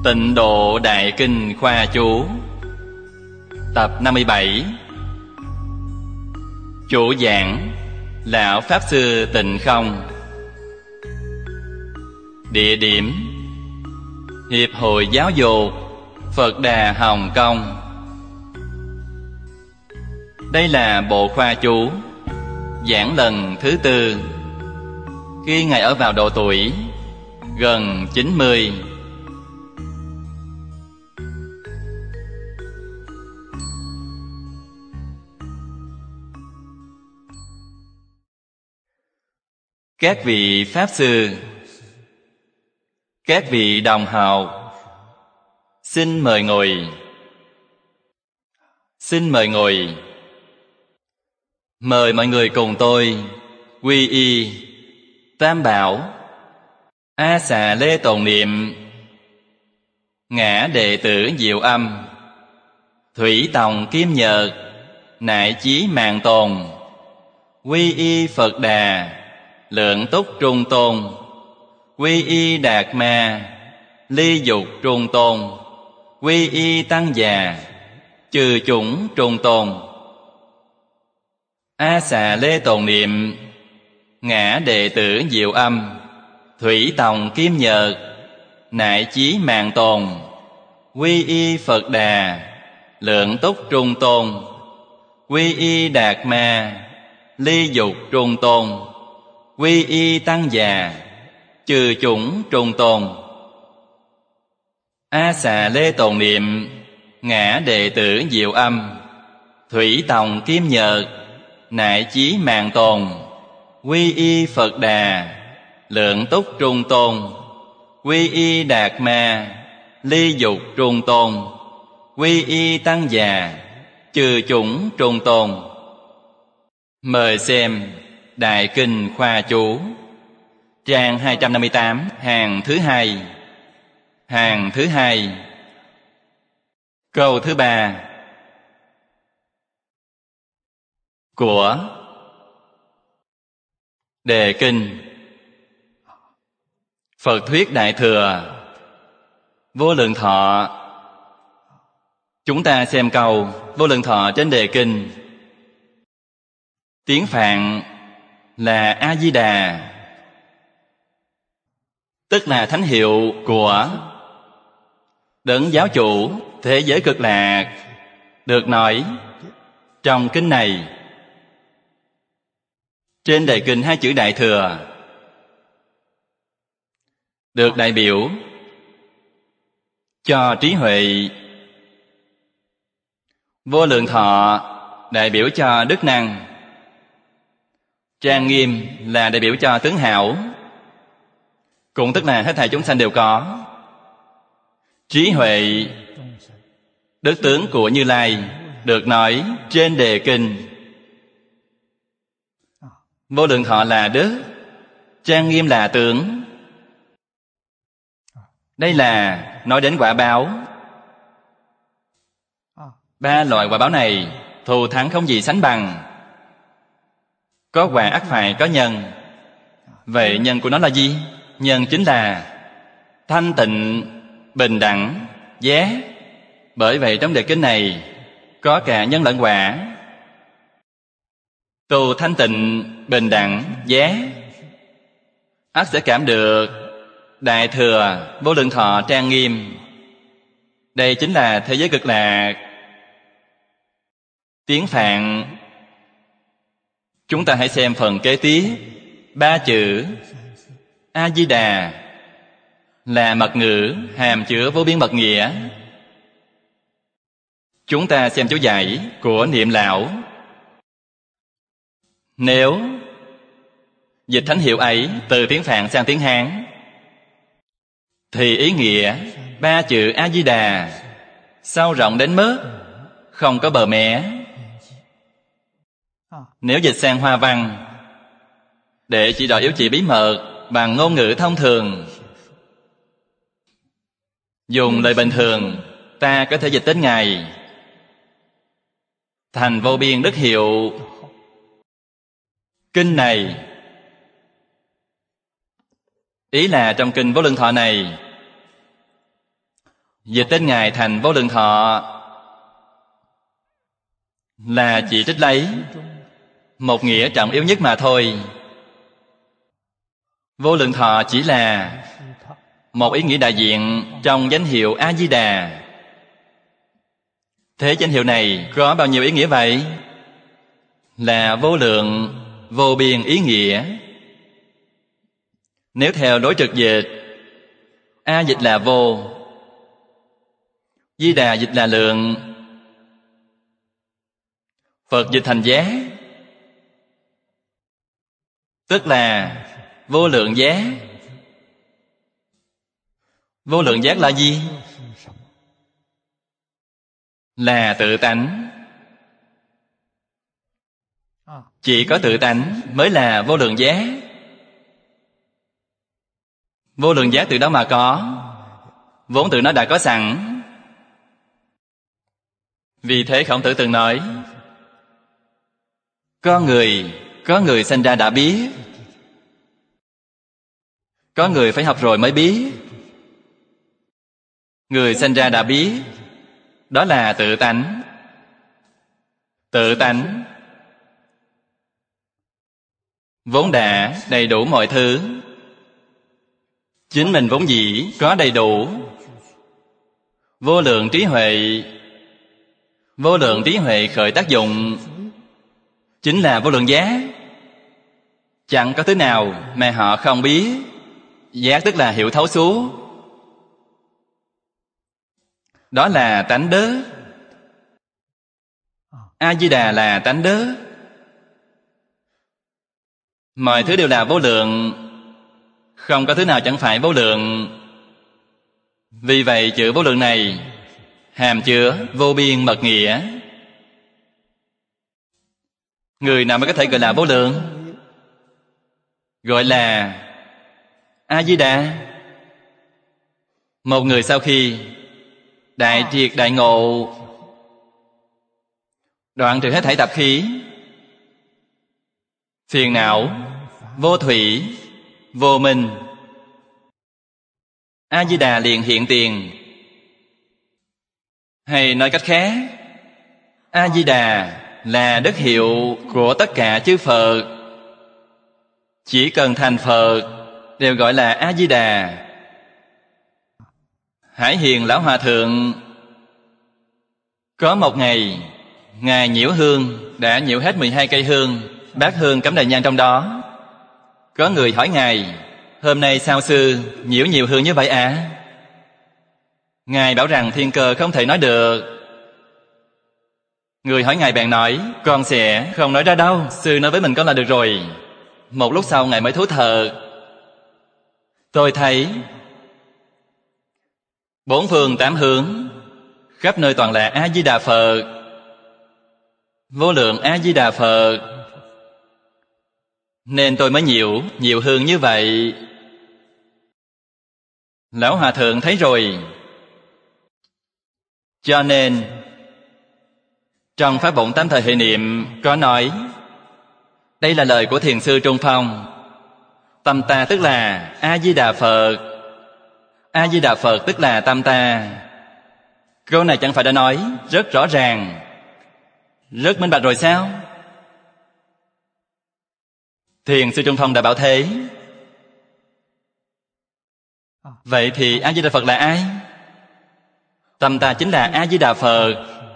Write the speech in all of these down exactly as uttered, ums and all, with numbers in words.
Tịnh Độ Đại Kinh Khoa Chú. Tập năm mươi bảy. Chủ giảng Lão Pháp Sư Tịnh Không. Địa điểm Hiệp hội Giáo dục Phật Đà Hồng Kông. Đây là bộ khoa chú giảng lần thứ tư, khi Ngài ở vào độ tuổi gần chín mươi. Các vị Pháp Sư, các vị đồng học, xin mời ngồi. Xin mời ngồi. Mời mọi người cùng tôi quy y Tam Bảo, A Xà Lê Tồn Niệm, Ngã Đệ Tử Diệu Âm, Thủy Tòng Kim Nhật, Nại Chí Mạng Tồn, quy y Phật Đà, Lượng Túc Trung Tôn, quy y Đạt Ma, Ly Dục Trung Tôn, quy y Tăng Già, Trừ Chủng Trung Tôn. A Xà Lê Tồn Niệm, Ngã Đệ Tử Diệu Âm, Thủy Tòng Kim Nhật, Nại Chí Mạng Tồn, quy y Phật Đà, Lượng Túc Trung Tôn, quy y Đạt Ma, Ly Dục Trung Tôn, quy y Tăng Già, Trừ Chủng Trung Tôn. A Xà Lê Tồn Niệm, Ngã Đệ Tử Diệu Âm, Thủy Tòng Kim Nhật, Nại Chí Mạng Tồn, quy y Phật Đà, Lượng Túc Trung Tôn, quy y Đạt Ma, Ly Dục Trung Tôn, quy y Tăng Già, Trừ Chủng Trung Tôn. Mời xem Đại Kinh Khoa Chú, trang hai trăm năm mươi tám, hàng thứ hai. Hàng thứ hai, câu thứ ba của đề kinh Phật Thuyết Đại Thừa Vô Lượng Thọ. Chúng ta xem câu Vô Lượng Thọ trên đề kinh. Tiếng Phạn là A Di Đà, tức là thánh hiệu của Đấng Giáo Chủ thế giới Cực Lạc, được nói trong kinh này. Trên đề kinh hai chữ Đại Thừa được đại biểu cho trí huệ, Vô Lượng Thọ đại biểu cho đức năng, Trang Nghiêm là đại biểu cho tướng hảo, cũng tức là hết thảy chúng sanh đều có. Trí huệ, đức tướng của Như Lai, được nói trên đề kinh. Vô Lượng Thọ là đức, Trang Nghiêm là tướng. Đây là nói đến quả báo. Ba loại quả báo này thù thắng không gì sánh bằng. Có quả ắt phải có nhân. Vậy nhân của nó là gì? Nhân chính là thanh tịnh, bình đẳng, giác. Bởi vậy trong đề kinh này có cả nhân lẫn quả. Tu thanh tịnh, bình đẳng, giác, ắt sẽ cảm được Đại Thừa, Vô Lượng Thọ trang nghiêm. Đây chính là thế giới Cực Lạc. Tiếng Phạn, chúng ta hãy xem phần kế tiếp. Ba chữ A Di Đà là mật ngữ hàm chứa vô biên mật nghĩa. Chúng ta xem chú giải của Niệm Lão. Nếu dịch thánh hiệu ấy từ tiếng Phạn sang tiếng Hán, thì ý nghĩa ba chữ A Di Đà sâu rộng đến mức không có bờ mé. Nếu dịch sang Hoa văn để chỉ đòi yếu chỉ bí mật bằng ngôn ngữ thông thường, dùng lời bình thường, ta có thể dịch đến Ngài thành vô biên đức hiệu. Kinh này, ý là trong kinh Vô Lượng Thọ này Dịch tên Ngài thành Vô Lượng Thọ là chỉ trích lấy một nghĩa trọng yếu nhất mà thôi. Vô Lượng Thọ chỉ là một ý nghĩa đại diện trong danh hiệu A-di-đà. Thế danh hiệu này có bao nhiêu ý nghĩa vậy? Là vô lượng, vô biên ý nghĩa. Nếu theo đối trực dịch, A dịch là vô, Di Đà dịch là lượng, Phật dịch thành giá, tức là vô lượng giá. Vô lượng giác là gì? Là tự tánh. Chỉ có tự tánh mới là vô lượng giác. Vô lượng giác từ đó mà có, vốn từ nó đã có sẵn. Vì thế Khổng Tử từng nói, có người, có người sinh ra đã biết, có người phải học rồi mới biết. Người sinh ra đã biết, đó là tự tánh. Tự tánh vốn đã đầy đủ mọi thứ. Chính mình vốn dĩ có đầy đủ vô lượng trí huệ. Vô lượng trí huệ khởi tác dụng chính là vô lượng giác. Chẳng có thứ nào mà họ không biết. Giác tức là hiểu thấu suốt, đó là tánh đớ. A-di-đà là tánh đớ. Mọi thứ đều là vô lượng, không có thứ nào chẳng phải vô lượng. Vì vậy chữ vô lượng này hàm chứa vô biên mật nghĩa. Người nào mới có thể gọi là vô lượng? Gọi là A-di-đà. Một người sau khi đại triệt đại ngộ, đoạn trừ hết thảy tạp khí, phiền não, vô thủy, vô minh, A-di-đà liền hiện tiền. Hay nói cách khác, A-di-đà là đức hiệu của tất cả chư Phật. Chỉ cần thành Phật đều gọi là A-di-đà. Hải Hiền Lão Hòa Thượng có một ngày, Ngài nhiễu hương, đã nhiễu hết mười hai cây hương, bát hương cắm đầy nhang trong đó. Có người hỏi Ngài, hôm nay sao sư nhiễu nhiều hương như vậy ạ? À? Ngài bảo rằng thiên cơ không thể nói được. Người hỏi Ngài bèn nói, con sẽ không nói ra đâu, sư nói với mình con là được rồi. Một lúc sau Ngài mới thú thật, tôi thấy bốn phương tám hướng, khắp nơi toàn là A-di-đà Phật, vô lượng A-di-đà Phật, nên tôi mới nhiễu nhiều hương như vậy. Lão Hòa Thượng thấy rồi, cho nên trong Pháp Bổn Tám Thời Hệ Niệm có nói, đây là lời của Thiền sư Trung Phong, tâm ta tức là A-di-đà Phật, A-di-đà Phật tức là tâm ta. Câu này chẳng phải đã nói rất rõ ràng, rất minh bạch rồi sao? Thiền sư Trung Phong đã bảo thế. Vậy thì A-di-đà Phật là ai? Tâm ta chính là A-di-đà Phật,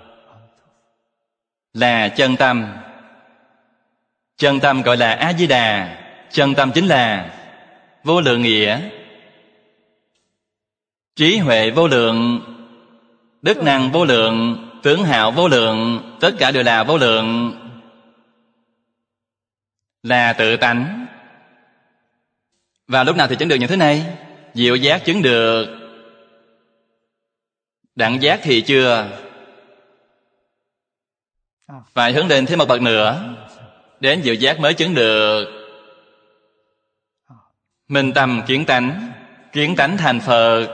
là chân tâm. Chân tâm gọi là A-di-đà. Chân tâm chính là vô lượng nghĩa, trí huệ vô lượng, đức năng vô lượng, tướng hạo vô lượng, tất cả đều là vô lượng, là tự tánh. Và lúc nào thì chứng được những thứ này? Diệu giác chứng được, đẳng giác thì chưa. Phải hướng lên thêm một bậc nữa, đến diệu giác mới chứng được. Minh tâm kiến tánh, kiến tánh thành Phật.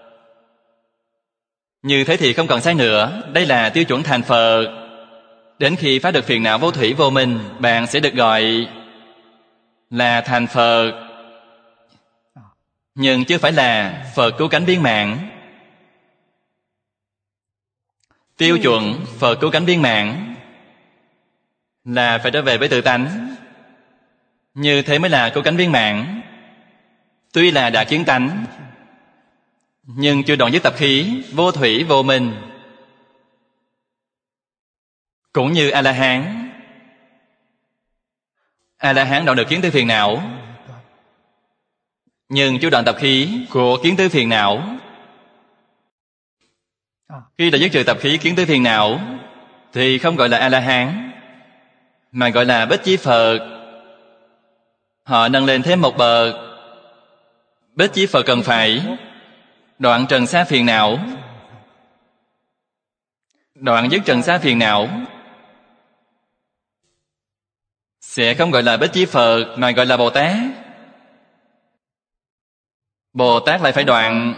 Như thế thì không còn sai nữa. Đây là tiêu chuẩn thành Phật. Đến khi phá được phiền não vô thủy vô minh, bạn sẽ được gọi là thành Phật, nhưng chưa phải là Phật cứu cánh viên mãn. Tiêu chuẩn Phật cứu cánh viên mãn là phải trở về với tự tánh. Như thế mới là cứu cánh viên mãn. Tuy là đã kiến tánh, nhưng chưa đoạn dứt tập khí, vô thủy vô minh. Cũng như A-la-hán. A-la-hán đoạn được kiến tư phiền não, nhưng chưa đoạn tập khí của kiến tư phiền não. Khi đã dứt trừ tập khí kiến tư phiền não thì không gọi là A-la-hán, mà gọi là Bích Chi Phật. Họ nâng lên thêm một bậc. Bích Chi Phật cần phải đoạn trần sa phiền não. Đoạn dứt trần sa phiền não sẽ không gọi là Bích Chi Phật, mà gọi là Bồ Tát. Bồ Tát lại phải đoạn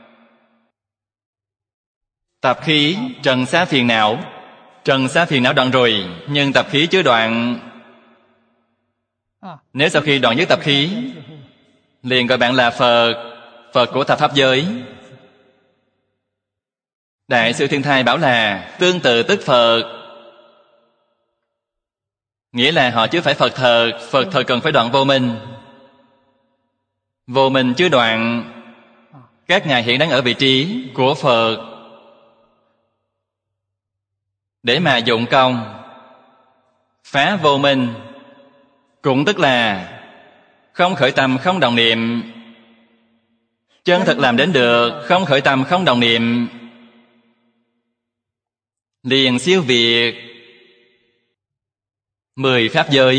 tập khí trần sa phiền não. Trần sa phiền não đoạn rồi, nhưng tập khí chưa đoạn. Nếu sau khi đoạn dứt tập khí, liền gọi bạn là Phật, Phật của thập pháp giới. Đại sư Thiên Thai bảo là tương tự tức Phật, nghĩa là họ chưa phải Phật thật. Phật thật cần phải đoạn vô minh. Vô minh chưa đoạn, các ngài hiện đang ở vị trí của Phật để mà dụng công phá vô minh. Cũng tức là không khởi tâm, không đồng niệm. Chân thật làm đến được không khởi tâm, không đồng niệm, liền siêu việt mười pháp giới.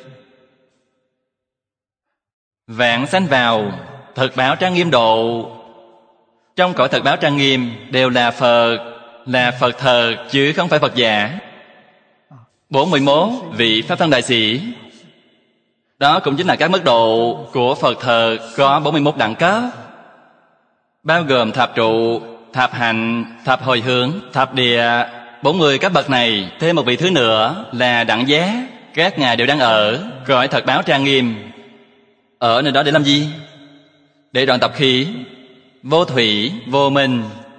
Vạn sanh vào thật báo trang nghiêm độ. Trong cõi thật báo trang nghiêm đều là Phật, là Phật thật chứ không phải Phật giả. Bốn mươi mốt vị Pháp Thân Đại Sĩ, đó cũng chính là các mức độ của Phật thật. Có bốn mươi mốt đẳng cấp, bao gồm thập trụ, thập hạnh, thập hồi hướng, thập địa. Bốn mươi cấp bậc này, thêm một vị thứ nữa là đẳng giác. Các ngài đều đang ở cõi thật báo trang nghiêm. Ở nơi đó để làm gì? Để đoạn tập khí vô thủy vô minh.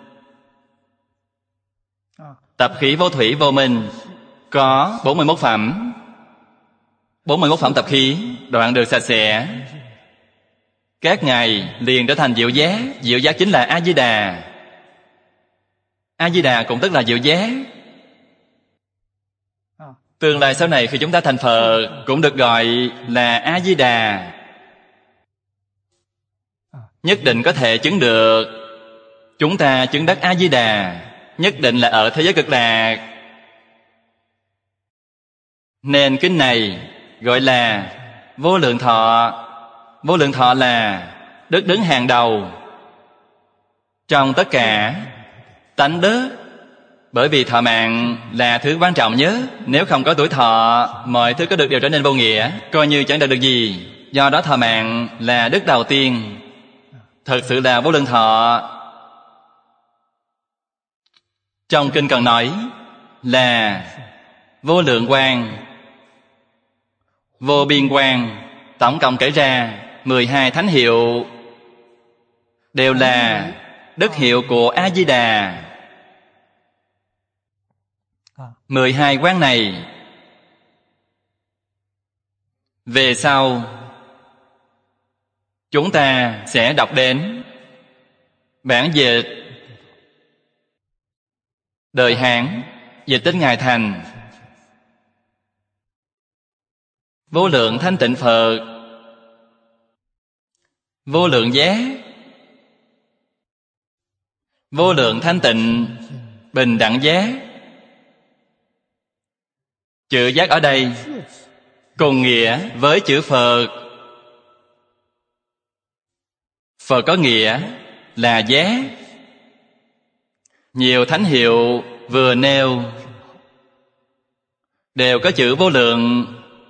Tập khí vô thủy vô minh có bốn mươi mốt phẩm. bốn mươi mốt phẩm tập khí đoạn được sạch sẽ, các ngài liền trở thành diệu giác. Diệu giác chính là A-di-đà. A-di-đà cũng tức là diệu giác. Tương lai sau này khi chúng ta thành Phật cũng được gọi là A-di-đà. Nhất định có thể chứng được. Chúng ta chứng đắc A-di-đà nhất định là ở thế giới cực lạc. Nên kinh này gọi là vô lượng thọ. Vô lượng thọ là đức đứng hàng đầu trong tất cả tánh đức. Bởi vì thọ mạng là thứ quan trọng nhất. Nếu không có tuổi thọ, mọi thứ có được đều trở nên vô nghĩa, coi như chẳng được được gì. Do đó thọ mạng là đức đầu tiên. Thật sự là vô lượng thọ. Trong kinh cần nói là vô lượng quang, vô biên quang. Tổng cộng kể ra mười hai thánh hiệu, đều là đức hiệu của A-di-đà. Mười hai quán này về sau chúng ta sẽ đọc đến bản dịch đời Hán, dịch đến Ngài Thành. Vô lượng thanh tịnh Phật, vô lượng giác, vô lượng thanh tịnh bình đẳng giác. Chữ giác ở đây cùng nghĩa với chữ Phật. Phật có nghĩa là giác. Nhiều thánh hiệu vừa nêu đều có chữ vô lượng.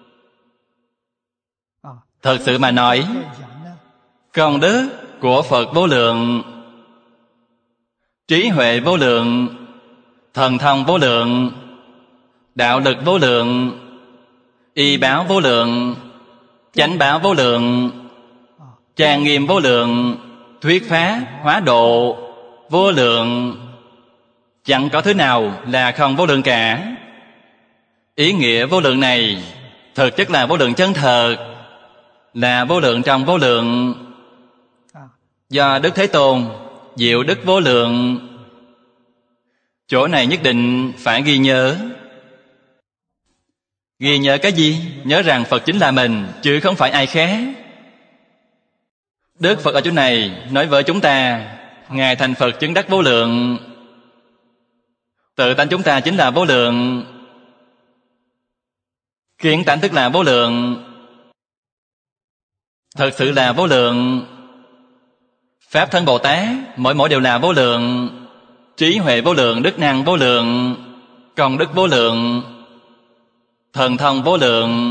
Thật sự mà nói, công đức của Phật vô lượng, trí huệ vô lượng, thần thông vô lượng, đạo lực vô lượng, y báo vô lượng, chánh báo vô lượng, trang nghiêm vô lượng, thuyết pháp hóa độ vô lượng, Chẳng có thứ nào là không vô lượng cả. Ý nghĩa vô lượng này thực chất là vô lượng chân thật, là vô lượng trong vô lượng. Do Đức Thế Tôn diệu đức vô lượng. Chỗ này nhất định phải ghi nhớ. Ghi nhớ cái gì? Nhớ rằng Phật chính là mình, chứ không phải ai khác. Đức Phật ở chỗ này nói với chúng ta, Ngài thành Phật chứng đắc vô lượng. Tự tánh chúng ta chính là vô lượng. Kiến tánh tức là vô lượng. Thật sự là vô lượng. Pháp thân Bồ Tát mỗi mỗi đều là vô lượng. Trí huệ vô lượng, đức năng vô lượng, công đức vô lượng, thần thông vô lượng.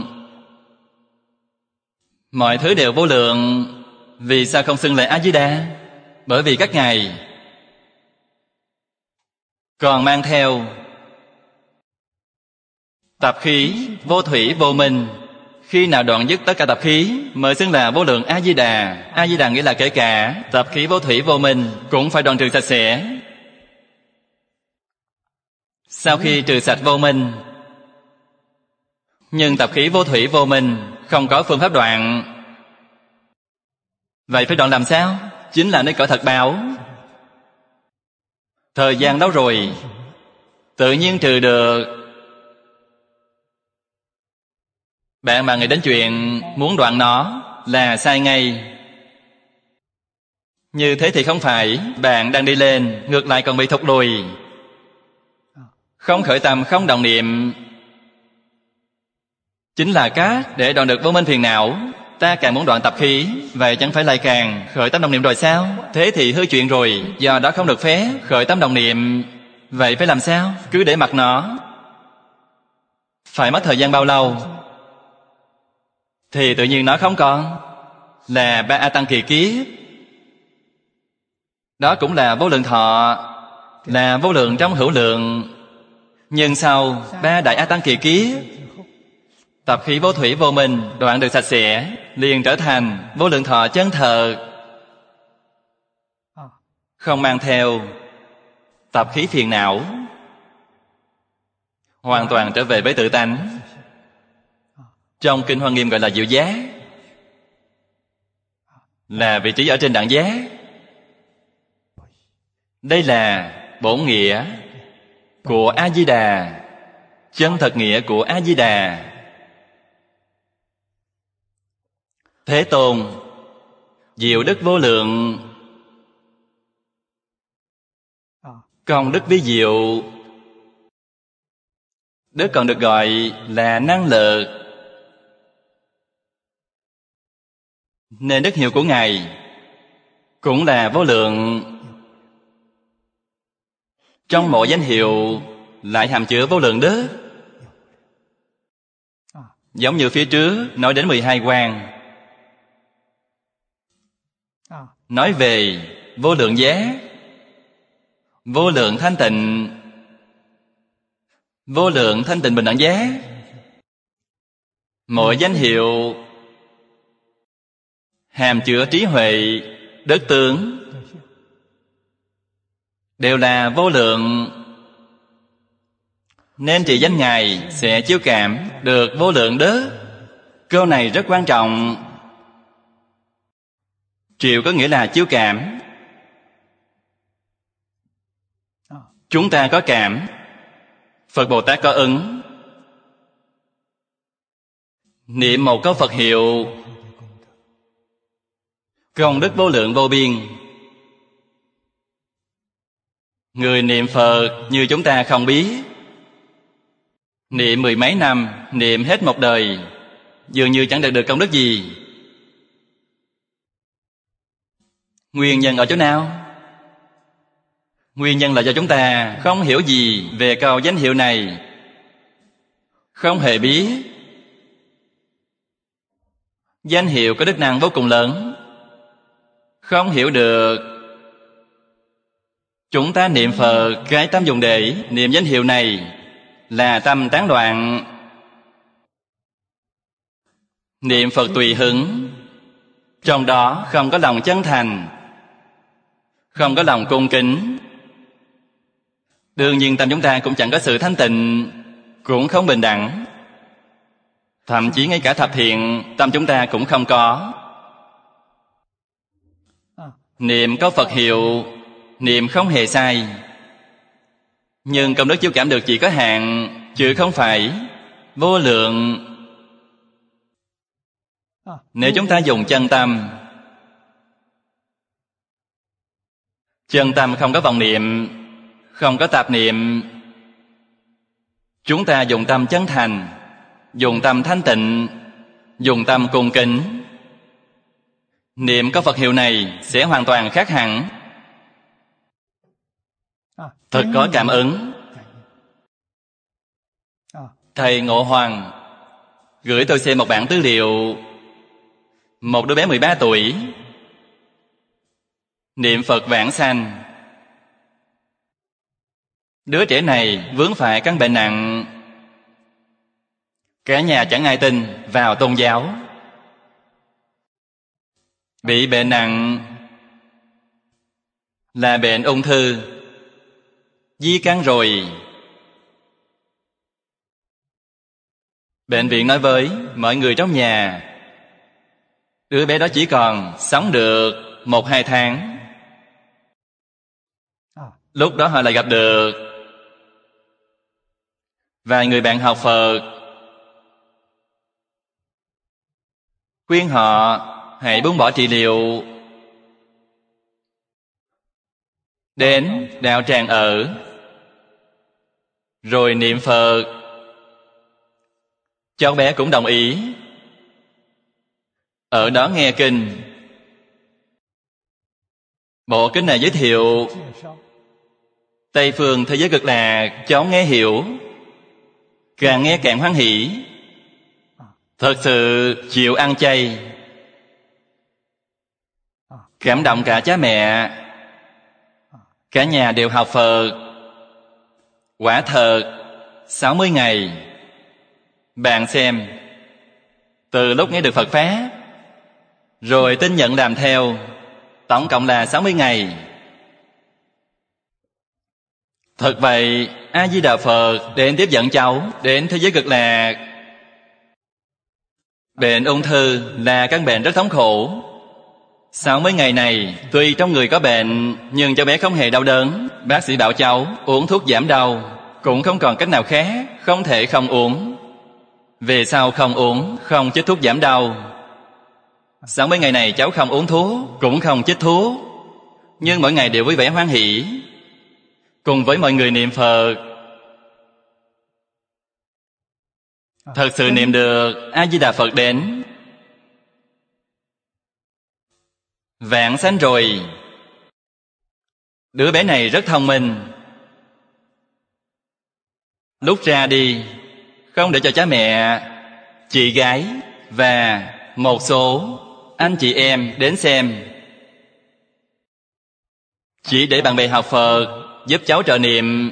Mọi thứ đều vô lượng. Vì sao không xưng là A-di-đà? Bởi vì các ngài còn mang theo tập khí vô thủy vô minh. Khi nào đoạn dứt tất cả tập khí mới xưng là vô lượng A-di-đà. A-di-đà nghĩa là kể cả tập khí vô thủy vô minh cũng phải đoạn trừ sạch sẽ. Sau khi trừ sạch vô minh, nhưng tập khí vô thủy vô minh không có phương pháp đoạn. Vậy phải đoạn làm sao? Chính là nơi cõi thật báo. Thời gian đâu rồi, tự nhiên trừ được. Bạn mà nghĩ đến chuyện muốn đoạn nó là sai ngay. Như thế thì không phải. Bạn đang đi lên, ngược lại còn bị thụt lùi. Không khởi tâm, không động niệm, chính là cát để đoạn được vô minh phiền não. Ta càng muốn đoạn tập khí, vậy chẳng phải lại càng khởi tâm động niệm rồi sao? Thế thì hư chuyện rồi. Do đó không được phép khởi tâm động niệm. Vậy phải làm sao? Cứ để mặc nó. Phải mất thời gian bao lâu thì tự nhiên nó không còn. Là ba A Tăng kỳ kiếp. Đó cũng là vô lượng thọ, là vô lượng trong hữu lượng. Nhưng sau ba đại A Tăng kỳ kiếp, tập khí vô thủy vô minh đoạn được sạch sẽ, liền trở thành vô lượng thọ chân thật, không mang theo tập khí phiền não, hoàn toàn trở về với tự tánh. Trong Kinh Hoa Nghiêm gọi là diệu giác, là vị trí ở trên đẳng giác. Đây là bổn nghĩa của A-di-đà, chân thật nghĩa của A-di-đà. Thế Tôn diệu đức vô lượng, công đức vi diệu. Đức còn được gọi là năng lực, nên đức hiệu của Ngài cũng là vô lượng. Trong mỗi danh hiệu lại hàm chứa vô lượng đức. Giống như phía trước nói đến mười hai quan, nói về vô lượng giác, vô lượng thanh tịnh, vô lượng thanh tịnh bình đẳng giác. Mỗi danh hiệu hàm chứa trí huệ, đức tướng, đều là vô lượng. Nên trì danh Ngài sẽ chiếu cảm được vô lượng đức. Câu này rất quan trọng. Triệu có nghĩa là chiếu cảm. Chúng ta có cảm, Phật Bồ Tát có ứng. Niệm một câu Phật hiệu, công đức vô lượng vô biên. Người niệm Phật như chúng ta không biết. Niệm mười mấy năm, niệm hết một đời, dường như chẳng đạt được công đức gì. Nguyên nhân ở chỗ nào? Nguyên nhân là do chúng ta không hiểu gì về câu danh hiệu này, không hề biết. Danh hiệu có đức năng vô cùng lớn, không hiểu được. Chúng ta niệm Phật, cái tâm dùng để niệm danh hiệu này là tâm tán loạn. Niệm Phật tùy hứng, trong đó không có lòng chân thành, không có lòng cung kính, Đương nhiên tâm chúng ta cũng chẳng có sự thanh tịnh, cũng không bình đẳng. Thậm chí ngay cả thập thiện tâm chúng ta cũng không có. Niệm có Phật hiệu, niệm không hề sai. Nhưng công đức chiếu cảm được chỉ có hạn, chứ không phải vô lượng. Nếu chúng ta dùng chân tâm, chân tâm không có vọng niệm, không có tạp niệm, chúng ta dùng tâm chân thành, dùng tâm thanh tịnh, dùng tâm cung kính, niệm có Phật hiệu này sẽ hoàn toàn khác hẳn. Thật có cảm ứng. Thầy Ngộ Hoàng gửi tôi xem một bản tư liệu. Một đứa bé mười ba tuổi niệm Phật vãng sanh. Đứa trẻ này vướng phải căn bệnh nặng. Cả nhà chẳng ai tin vào tôn giáo. Bị bệnh nặng là bệnh ung thư, di căn rồi. Bệnh viện nói với mọi người trong nhà, đứa bé đó chỉ còn sống được một hai tháng. Lúc đó họ lại gặp được vài người bạn học Phật, khuyên họ hãy buông bỏ trị liệu, đến đạo tràng ở, rồi niệm Phật. Cháu bé cũng đồng ý. Ở đó nghe kinh. Bộ kinh này giới thiệu Tây phương thế giới cực lạc, cháu nghe hiểu, càng nghe càng hoan hỷ. Thật sự chịu ăn chay, cảm động cả cha mẹ. Cả nhà đều học Phật. Quả thật sáu mươi ngày. Bạn xem, từ lúc nghe được Phật Pháp rồi tin nhận làm theo, tổng cộng là sáu mươi ngày. Thật vậy, A-di-đà Phật đến tiếp dẫn cháu đến thế giới cực lạc. Bệnh ung thư là căn bệnh rất thống khổ. Sáu mươi ngày này, tuy trong người có bệnh, nhưng cháu bé không hề đau đớn. Bác sĩ bảo cháu uống thuốc giảm đau, cũng không còn cách nào khác, không thể không uống. Về sau không uống, không chích thuốc giảm đau. Sáu mươi ngày này cháu không uống thuốc, cũng không chích thuốc, nhưng mỗi ngày đều vui vẻ hoan hỷ, cùng với mọi người niệm Phật. Thật sự niệm được A-di-đà Phật đến. Vãng sanh rồi. Đứa bé này rất thông minh. Lúc ra đi, không để cho cha mẹ, chị gái và một số anh chị em đến xem. Chỉ để bạn bè học Phật giúp cháu trợ niệm,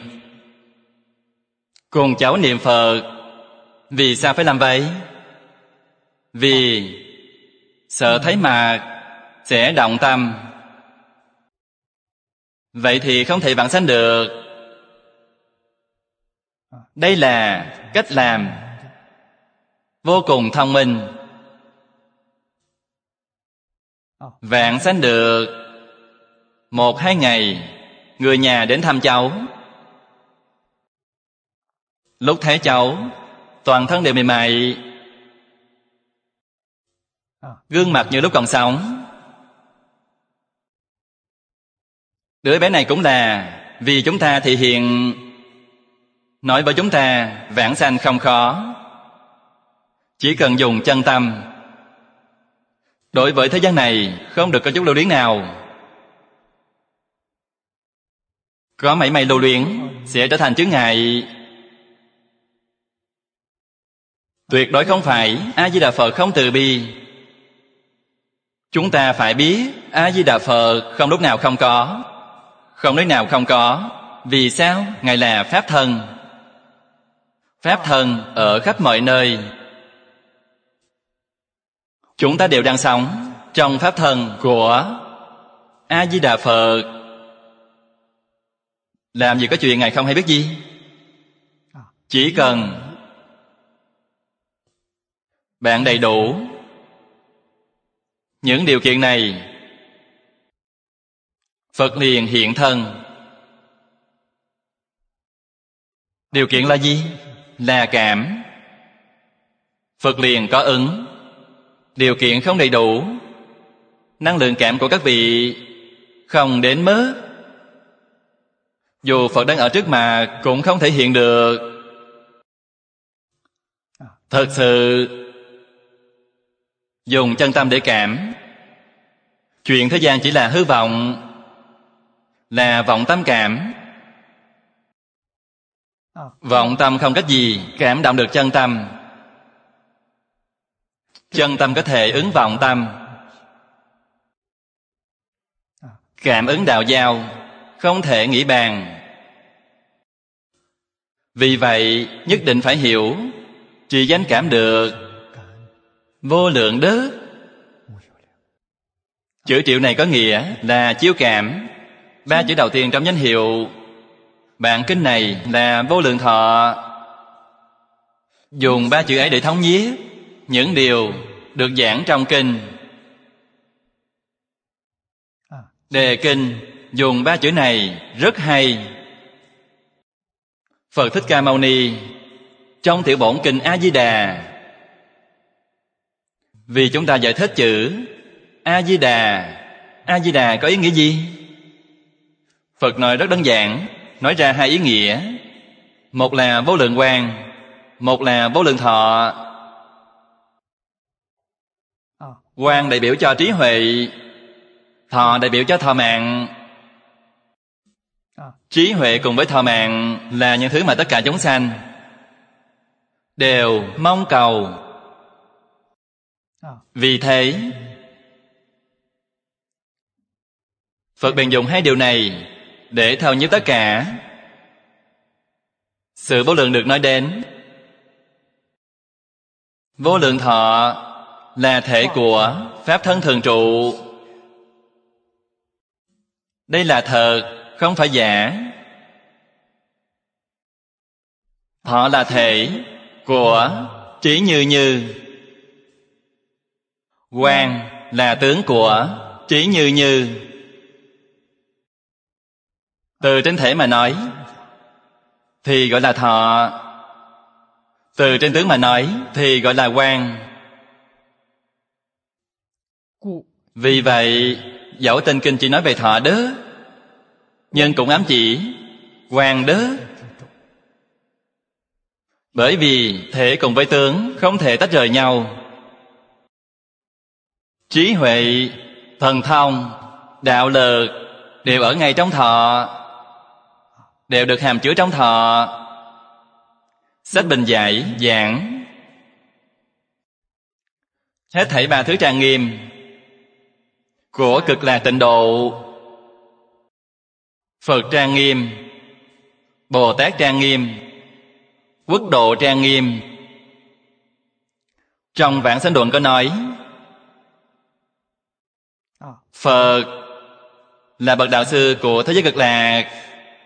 cùng cháu niệm Phật. Vì sao phải làm vậy? Vì sợ thấy mặt sẽ động tâm. Vậy thì không thể vãng sanh được. Đây là cách làm vô cùng thông minh. Vãng sanh được một hai ngày, người nhà đến thăm cháu. Lúc thấy cháu, toàn thân đều mềm mại, gương mặt như lúc còn sống. Đứa bé này cũng là vì chúng ta thị hiện, nói với chúng ta vãng sanh không khó, chỉ cần dùng chân tâm. Đối với thế gian này không được có chút lưu luyến nào. Có mảy may lưu luyến sẽ trở thành chướng ngại. Tuyệt đối không phải A-di-đà Phật không từ bi. Chúng ta phải biết A-di-đà Phật không lúc nào không có, không lúc nào không có. Vì sao? Ngài là Pháp Thân. Pháp Thân ở khắp mọi nơi. Chúng ta đều đang sống trong Pháp Thân của A-di-đà Phật. Làm gì có chuyện Ngài không hay biết gì. Chỉ cần bạn đầy đủ những điều kiện này, Phật liền hiện thân. Điều kiện là gì? Là cảm. Phật liền có ứng. Điều kiện không đầy đủ, năng lượng cảm của các vị không đến mức, dù Phật đang ở trước mà cũng không thể hiện được. Thật sự dùng chân tâm để cảm. Chuyện thế gian chỉ là hư vọng, là vọng tâm cảm. Vọng tâm không cách gì cảm động được chân tâm. Chân tâm có thể ứng vọng tâm. Cảm ứng đạo giao không thể nghĩ bàn. Vì vậy nhất định phải hiểu chỉ danh cảm được vô lượng đức. Chữ triệu này có nghĩa là chiếu cảm. Ba chữ đầu tiên trong danh hiệu bản kinh này là vô lượng thọ. Dùng ba chữ ấy để thống nhiếp những điều được giảng trong kinh. Đề kinh dùng ba chữ này rất hay. Phật Thích Ca Mâu Ni trong tiểu bổn kinh A Di Đà, vì chúng ta giải thích chữ A Di Đà. A Di Đà có ý nghĩa gì? Phật nói rất đơn giản, nói ra hai ý nghĩa. Một là vô lượng quang, một là vô lượng thọ. Quang đại biểu cho trí huệ, thọ đại biểu cho thọ mạng. Trí huệ cùng với thọ mạng là những thứ mà tất cả chúng sanh đều mong cầu. Vì thế Phật bèn dùng hai điều này để thâu nhiếp tất cả. Sự vô lượng được nói đến. Vô lượng thọ là thể của Pháp thân thường trụ. Đây là thật, không phải giả. Thọ là thể của trí như như. Quang là tướng của trí như như. Từ trên thể mà nói thì gọi là thọ. Từ trên tướng mà nói thì gọi là quang. Vì vậy dẫu tên kinh chỉ nói về thọ đức, nhưng cũng ám chỉ quang đức. Bởi vì thể cùng với tướng không thể tách rời nhau. Trí huệ, thần thông, đạo lực đều ở ngay trong thọ, đều được hàm chứa trong thọ. Sách Bình Giải giảng hết thảy ba thứ trang nghiêm của Cực Lạc Tịnh Độ. Phật trang nghiêm, Bồ Tát trang nghiêm, Quốc độ trang nghiêm. Trong Vãng Sanh Luận có nói Phật là bậc đạo sư của thế giới Cực Lạc.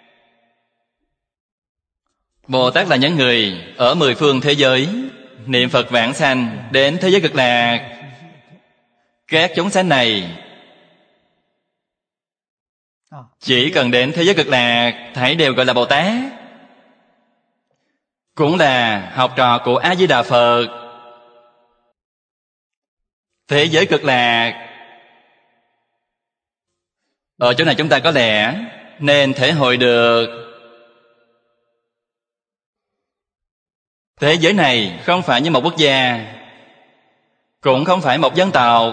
Bồ Tát là những người ở mười phương thế giới niệm Phật vãng sanh đến thế giới Cực Lạc. Các chúng sanh này chỉ cần đến thế giới Cực Lạc thảy đều gọi là Bồ Tát, cũng là học trò của A Di Đà Phật. Thế giới Cực Lạc ở chỗ này chúng ta có lẽ nên thể hội được. Thế giới này không phải như một quốc gia, cũng không phải một dân tộc.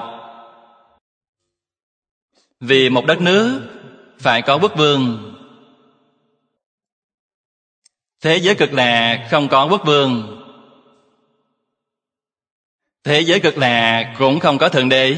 Vì một đất nước phải có quốc vương. Thế giới Cực Lạc không có quốc vương. Thế giới Cực Lạc cũng không có Thượng Đế.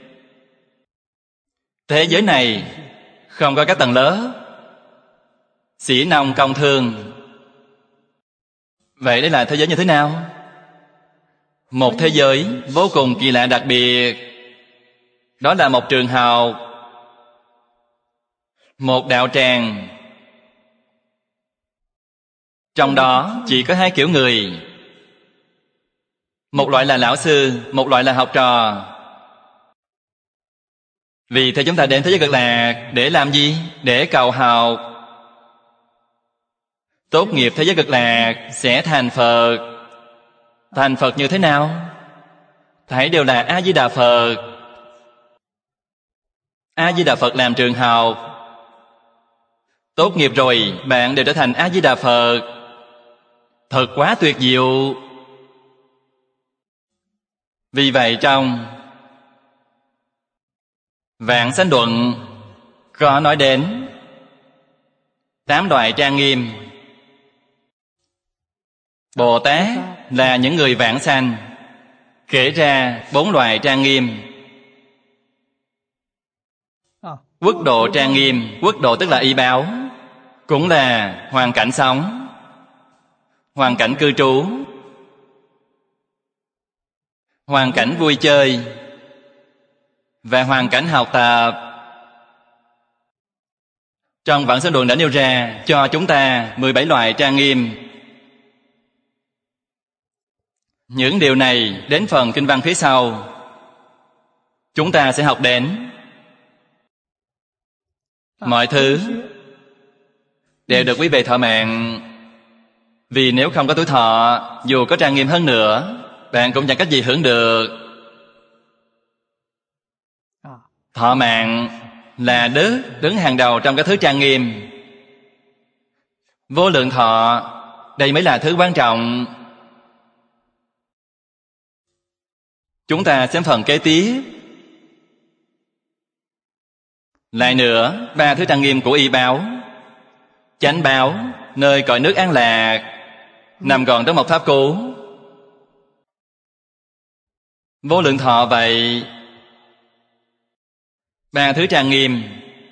Thế giới này không có các tầng lớp sĩ nông công thương. Vậy đây là thế giới như thế nào? Một thế giới vô cùng kỳ lạ đặc biệt. Đó là một trường học, một đạo tràng, Trong đó chỉ có hai kiểu người. Một loại là lão sư, một loại là học trò. Vì thế chúng ta đến thế giới Cực Lạc để làm gì? Để cầu học. Tốt nghiệp thế giới Cực Lạc sẽ thành Phật. Thành Phật như thế nào? Thảy đều là A-di-đà Phật. A-di-đà Phật làm trường học. Tốt nghiệp rồi bạn đều trở thành A-di-đà Phật. Thật quá tuyệt diệu. Vì vậy trong Vạn Sanh Luận có nói đến tám loại trang nghiêm. Bồ Tát là những người vãng sanh, kể ra bốn loại trang nghiêm. Quốc độ trang nghiêm. Quốc độ tức là y báo, cũng là hoàn cảnh sống, hoàn cảnh cư trú, hoàn cảnh vui chơi và hoàn cảnh học tập. Trong Vạn Sanh Luận đã nêu ra cho chúng ta mười bảy loại trang nghiêm. Những điều này đến phần kinh văn phía sau chúng ta sẽ học đến. Mọi thứ đều được quý vị thọ mạng. Vì nếu không có tuổi thọ, dù có trang nghiêm hơn nữa, bạn cũng chẳng cách gì hưởng được. Thọ mạng là đức đứng hàng đầu trong các thứ trang nghiêm. Vô lượng thọ, đây mới là thứ quan trọng. Chúng ta xem phần kế tiếp. Lại nữa, ba thứ trang nghiêm của y báo. Chánh báo, nơi cõi nước an lạc, nằm gọn trong một pháp cú. Vô lượng thọ vậy. Ba thứ trang nghiêm: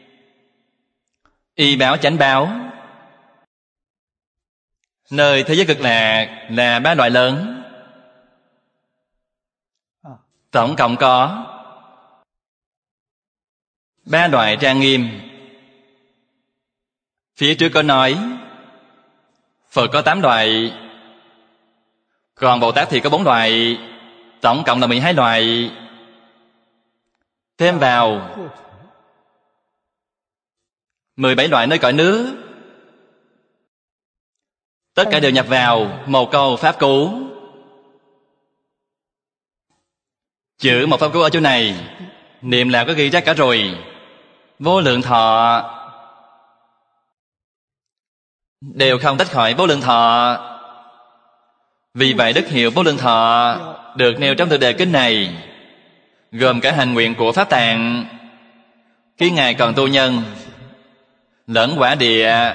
y báo, chánh báo. Nơi thế giới Cực Lạc là ba loại lớn. Tổng cộng có ba loại trang nghiêm. Phía trước có nói Phật có tám loại, còn Bồ Tát thì có bốn loại, tổng cộng là mười hai loại. Thêm vào mười bảy loại nơi cõi nước. Tất cả đều nhập vào một câu pháp cú. Chữ một pháp cú ở chỗ này niệm là có ghi ra cả rồi. Vô lượng thọ đều không tách khỏi vô lượng thọ. Vì vậy đức hiệu vô lượng thọ được nêu trong tựa đề kinh này, gồm cả hành nguyện của Pháp Tạng khi Ngài còn tu nhân, lẫn quả địa,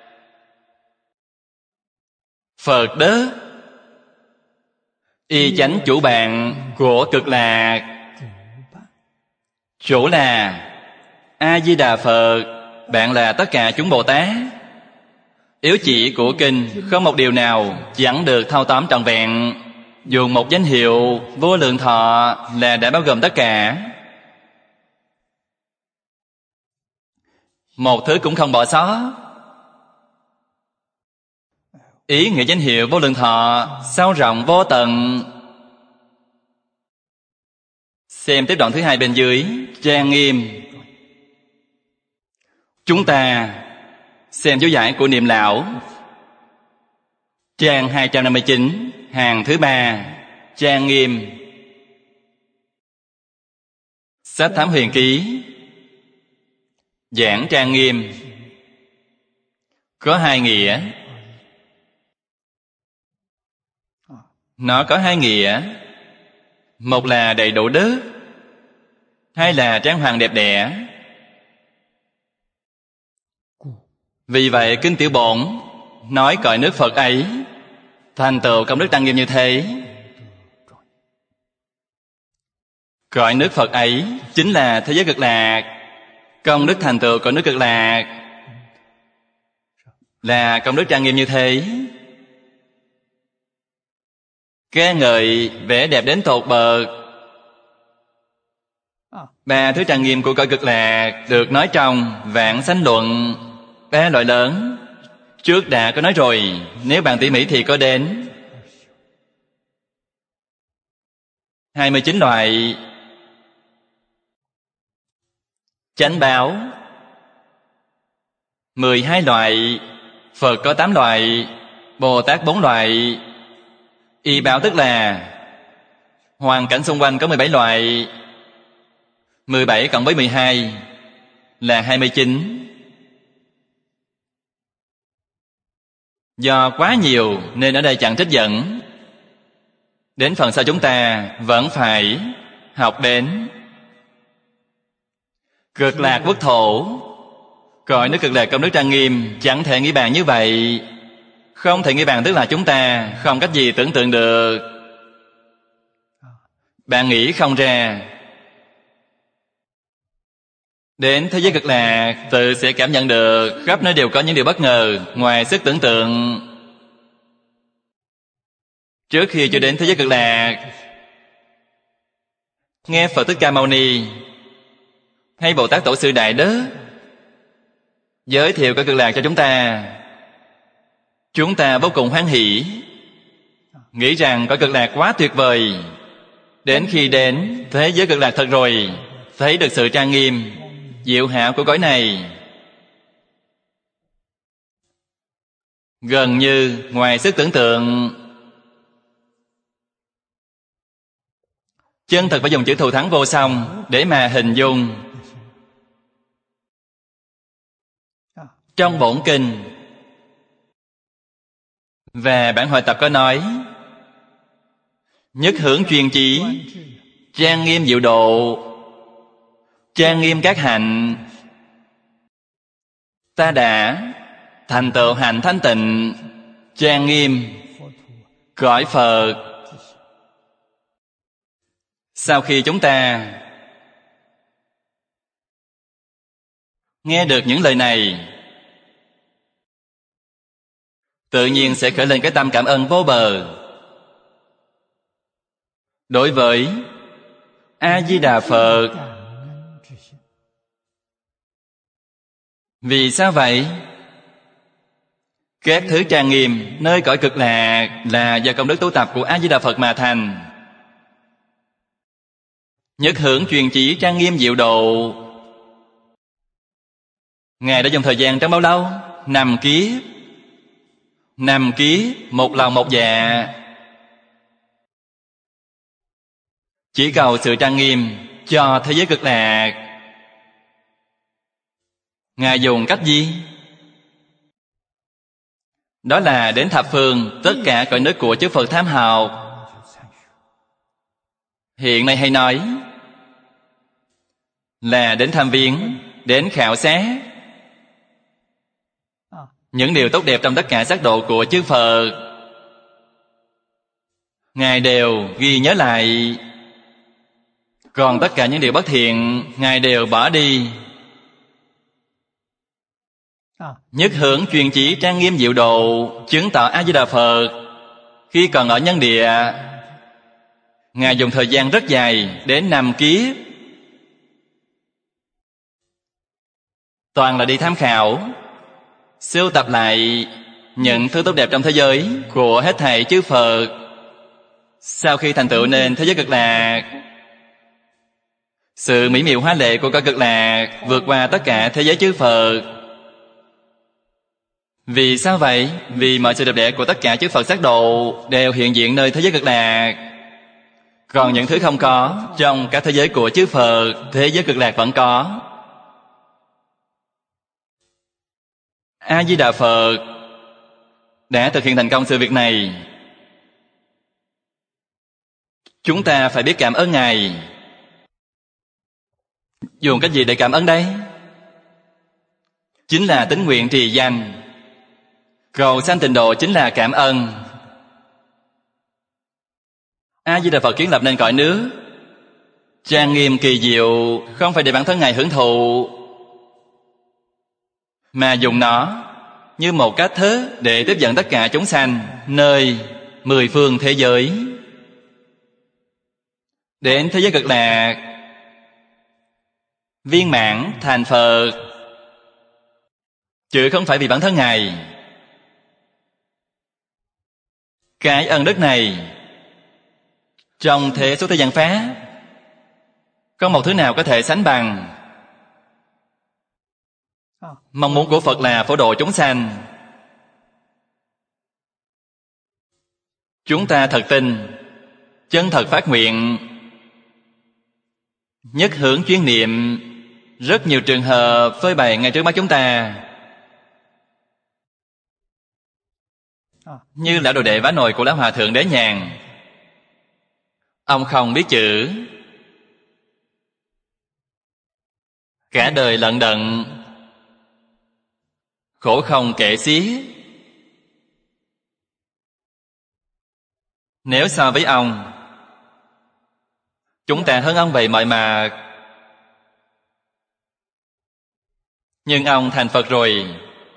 Phật đất, y chánh chủ bạn của Cực Lạc. Chủ là A-di-đà Phật, bạn là tất cả chúng Bồ Tát. Yếu chỉ của kinh không một điều nào chẳng được thâu tóm trọn vẹn. Dùng một danh hiệu vô lượng thọ là đã bao gồm tất cả. Một thứ cũng không bỏ sót. Ý nghĩa danh hiệu vô lượng thọ sâu rộng vô tận. Xem tiếp đoạn thứ hai bên dưới, trang nghiêm. Chúng ta xem chú giải của Niệm Lão, trang hai trăm năm mươi chín, hàng thứ ba, trang nghiêm. Sách Thám Huyền Ký giảng trang nghiêm có hai nghĩa. Nó có hai nghĩa. Một là đầy đủ đức, hai là trang hoàng đẹp đẽ. Vì vậy kinh Tiểu Bổn nói cõi nước Phật ấy thành tựu công đức trang nghiêm như thế. Cõi nước Phật ấy chính là thế giới Cực Lạc. Công đức thành tựu cõi nước Cực Lạc là công đức trang nghiêm như thế. Ca ngợi vẻ đẹp đến tột bậc. Ba thứ trang nghiêm của cõi Cực Lạc được nói trong Vạn Sanh Luận. Ba loại lớn: Trước đã có nói rồi, nếu bạn tỉ mỉ thì có đến hai mươi chín loại chánh báo, mười hai loại, Phật có tám loại, Bồ Tát bốn loại. Y báo tức là hoàn cảnh xung quanh có mười bảy loại, mười bảy cộng với mười hai là hai mươi chín. Do quá nhiều nên ở đây chẳng trích dẫn. Đến phần sau chúng ta vẫn phải học đến Cực Lạc Quốc Thổ. Cõi nước Cực Lạc công đức trang nghiêm chẳng thể nghĩ bàn như vậy. Không thể nghĩ bàn tức là chúng ta không cách gì tưởng tượng được. Bạn nghĩ không ra. Đến thế giới Cực Lạc tự sẽ cảm nhận được khắp nơi đều có những điều bất ngờ ngoài sức tưởng tượng. Trước khi cho đến thế giới Cực Lạc, nghe Phật Thích Ca Mâu Ni hay Bồ Tát Tổ Sư Đại Đức giới thiệu cõi Cực Lạc cho chúng ta, chúng ta vô cùng hoan hỷ, nghĩ rằng cõi Cực Lạc quá tuyệt vời. Đến khi đến thế giới Cực Lạc thật rồi, thấy được sự trang nghiêm diệu hảo của cõi này, gần như ngoài sức tưởng tượng. Chân thật phải dùng chữ thù thắng vô song để mà hình dung. Trong bổn kinh và bản hội tập có nói: nhất hướng chuyên chí, trang nghiêm diệu độ, trang nghiêm các hạnh. Ta đã thành tựu hạnh thanh tịnh, trang nghiêm cõi Phật. Sau khi chúng ta nghe được những lời này, tự nhiên sẽ khởi lên cái tâm cảm ơn vô bờ đối với A Di Đà Phật. Vì sao vậy? Các thứ trang nghiêm nơi cõi Cực Lạc là do công đức tu tập của A Di Đà Phật mà thành. Nhất hướng chuyên chỉ, trang nghiêm diệu độ, Ngài đã dùng thời gian trong bao lâu? Năm kiếp. Năm kiếp, một lòng một dạ, chỉ cầu sự trang nghiêm cho thế giới Cực Lạc. Ngài dùng cách gì? Đó là đến thập phương tất cả cõi nước của chư Phật tham học. Hiện nay hay nói là đến thăm viếng, đến khảo sát những điều tốt đẹp trong tất cả sắc độ của chư Phật. Ngài đều ghi nhớ lại, còn tất cả những điều bất thiện Ngài đều bỏ đi. Nhất hướng chuyên chỉ, trang nghiêm diệu độ, chứng tỏ A Di Đà Phật khi còn ở nhân địa. Ngài dùng thời gian rất dài, đến năm kiếp, toàn là đi tham khảo, sưu tập lại những thứ tốt đẹp trong thế giới của hết thảy chư Phật. Sau khi thành tựu nên thế giới Cực Lạc, sự mỹ miều hoa lệ của cõi Cực Lạc vượt qua tất cả thế giới chư Phật. Vì sao vậy? Vì mọi sự đẹp đẽ của tất cả chư Phật sắc độ đều hiện diện nơi thế giới Cực Lạc. Còn những thứ không có trong các thế giới của chư Phật, thế giới Cực Lạc vẫn có. A Di Đà Phật đã thực hiện thành công sự việc này. Chúng ta phải biết cảm ơn Ngài. Dùng cách gì để cảm ơn đây? Chính là tín nguyện trì danh. Cầu sanh tịnh độ chính là cảm ơn. A Di Đà Phật kiến lập nên cõi nước trang nghiêm kỳ diệu, không phải để bản thân Ngài hưởng thụ, mà dùng nó như một cách thức để tiếp dẫn tất cả chúng sanh nơi mười phương thế giới đến thế giới Cực Lạc, viên mãn thành Phật. Chứ không phải vì bản thân Ngài, Cái ân đức này trong thế số thế gian Pháp có một thứ nào có thể sánh bằng. Mong muốn của Phật là phổ độ chúng sanh. Chúng ta thật tin, chân thật phát nguyện, nhất hướng chuyên niệm. Rất nhiều trường hợp phơi bày ngay trước mắt chúng ta, như lão đồ đệ vá nồi của lão hòa thượng Đế Nhàn. Ông không biết chữ, cả đời lận đận, khổ không kể xiết. Nếu so với ông, chúng ta hơn ông về mọi mặt. Nhưng ông thành Phật rồi,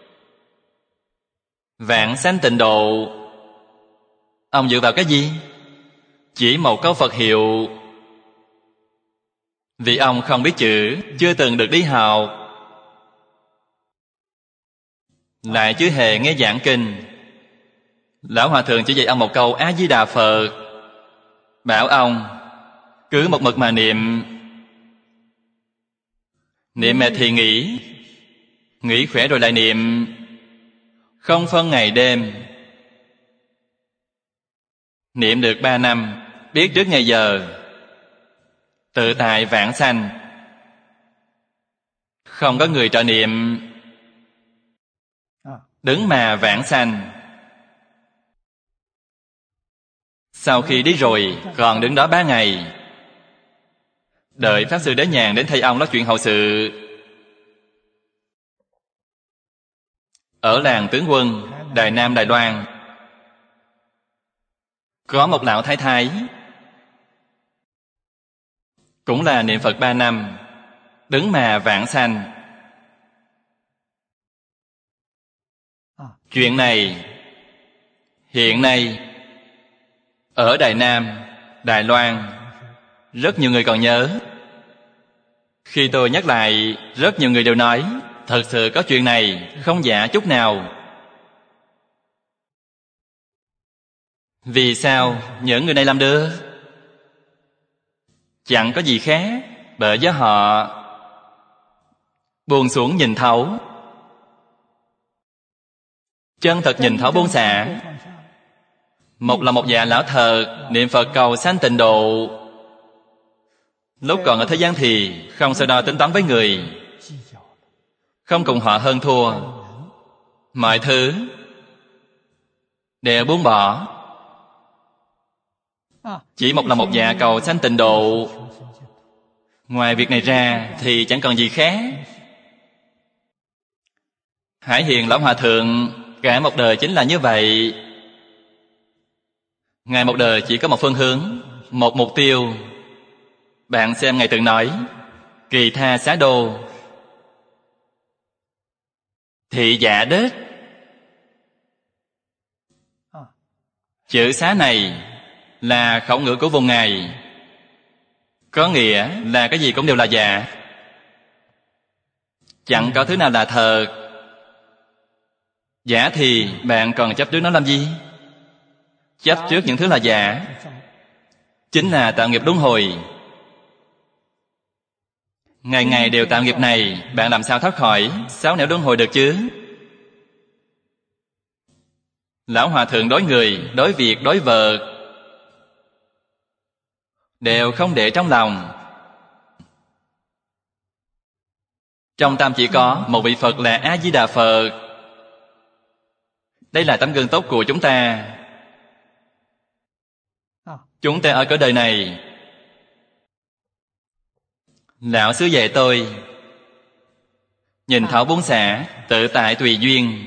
vãng sanh tịnh độ. Ông dựa vào cái gì? Chỉ một câu Phật hiệu. Vì ông không biết chữ, chưa từng được đi học, lại chưa hề nghe giảng kinh. Lão hòa thượng chỉ dạy ông một câu A Di Đà Phật, bảo ông cứ một mực mà niệm. Niệm mệt thì nghỉ, nghỉ khỏe rồi lại niệm, không phân ngày đêm. Niệm được ba năm, biết trước ngày giờ, tự tại vãng sanh, không có người trợ niệm, đứng mà vãng sanh. Sau khi đi rồi, còn đứng đó ba ngày, đợi Pháp Sư Đế Nhàn đến thay ông nói chuyện hậu sự. Ở làng Tướng Quân, Đài Nam, Đài Loan, có một lão thái thái, cũng là niệm Phật ba năm, đứng mà vãng sanh. Chuyện này hiện nay ở Đài Nam, Đài Loan, rất nhiều người còn nhớ. Khi tôi nhắc lại, rất nhiều người đều nói thật sự có chuyện này, không giả chút nào. Vì sao những người này làm được? Chẳng có gì khác, bởi do họ buông xuống nhìn thấu, chân thật nhìn thấu buông xả. Một là một già lão thật, niệm Phật cầu sanh tịnh độ. Lúc còn ở thế gian thì không so đo tính toán với người, không cùng họ hơn thua, mọi thứ đều buông bỏ. Chỉ một là một già cầu sanh tịnh độ, ngoài việc này ra thì chẳng còn gì khác. Hải Hiền Lão Hòa Thượng cả một đời chính là như vậy. Ngài một đời chỉ có một phương hướng, một mục tiêu. Bạn xem Ngài từng nói kỳ tha xá đô, thị giả đết. Chữ xá này là khẩu ngữ của vùng Ngài, có nghĩa là cái gì cũng đều là giả, chẳng có thứ nào là thật. Giả thì bạn còn chấp trước nó làm gì? Chấp trước những thứ là giả chính là tạo nghiệp luân hồi. Ngày ngày đều tạo nghiệp này, bạn làm sao thoát khỏi sáu nẻo luân hồi được chứ? Lão Hòa Thượng đối người, đối việc, đối vật đều không để trong lòng. Trong tâm chỉ có một vị Phật là A Di Đà Phật. Đây là tấm gương tốt của chúng ta. Chúng ta ở cõi đời này, lão xứ dạy tôi nhìn thấu buông xả, tự tại tùy duyên.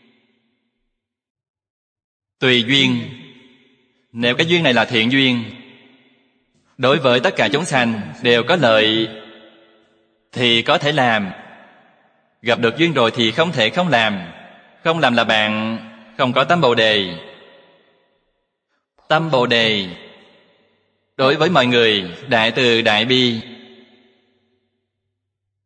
Tùy duyên, nếu cái duyên này là thiện duyên, đối với tất cả chúng sanh đều có lợi, thì có thể làm. Gặp được duyên rồi thì không thể không làm. Không làm là bạn không có tâm Bồ Đề. Tâm Bồ Đề đối với mọi người đại từ đại bi.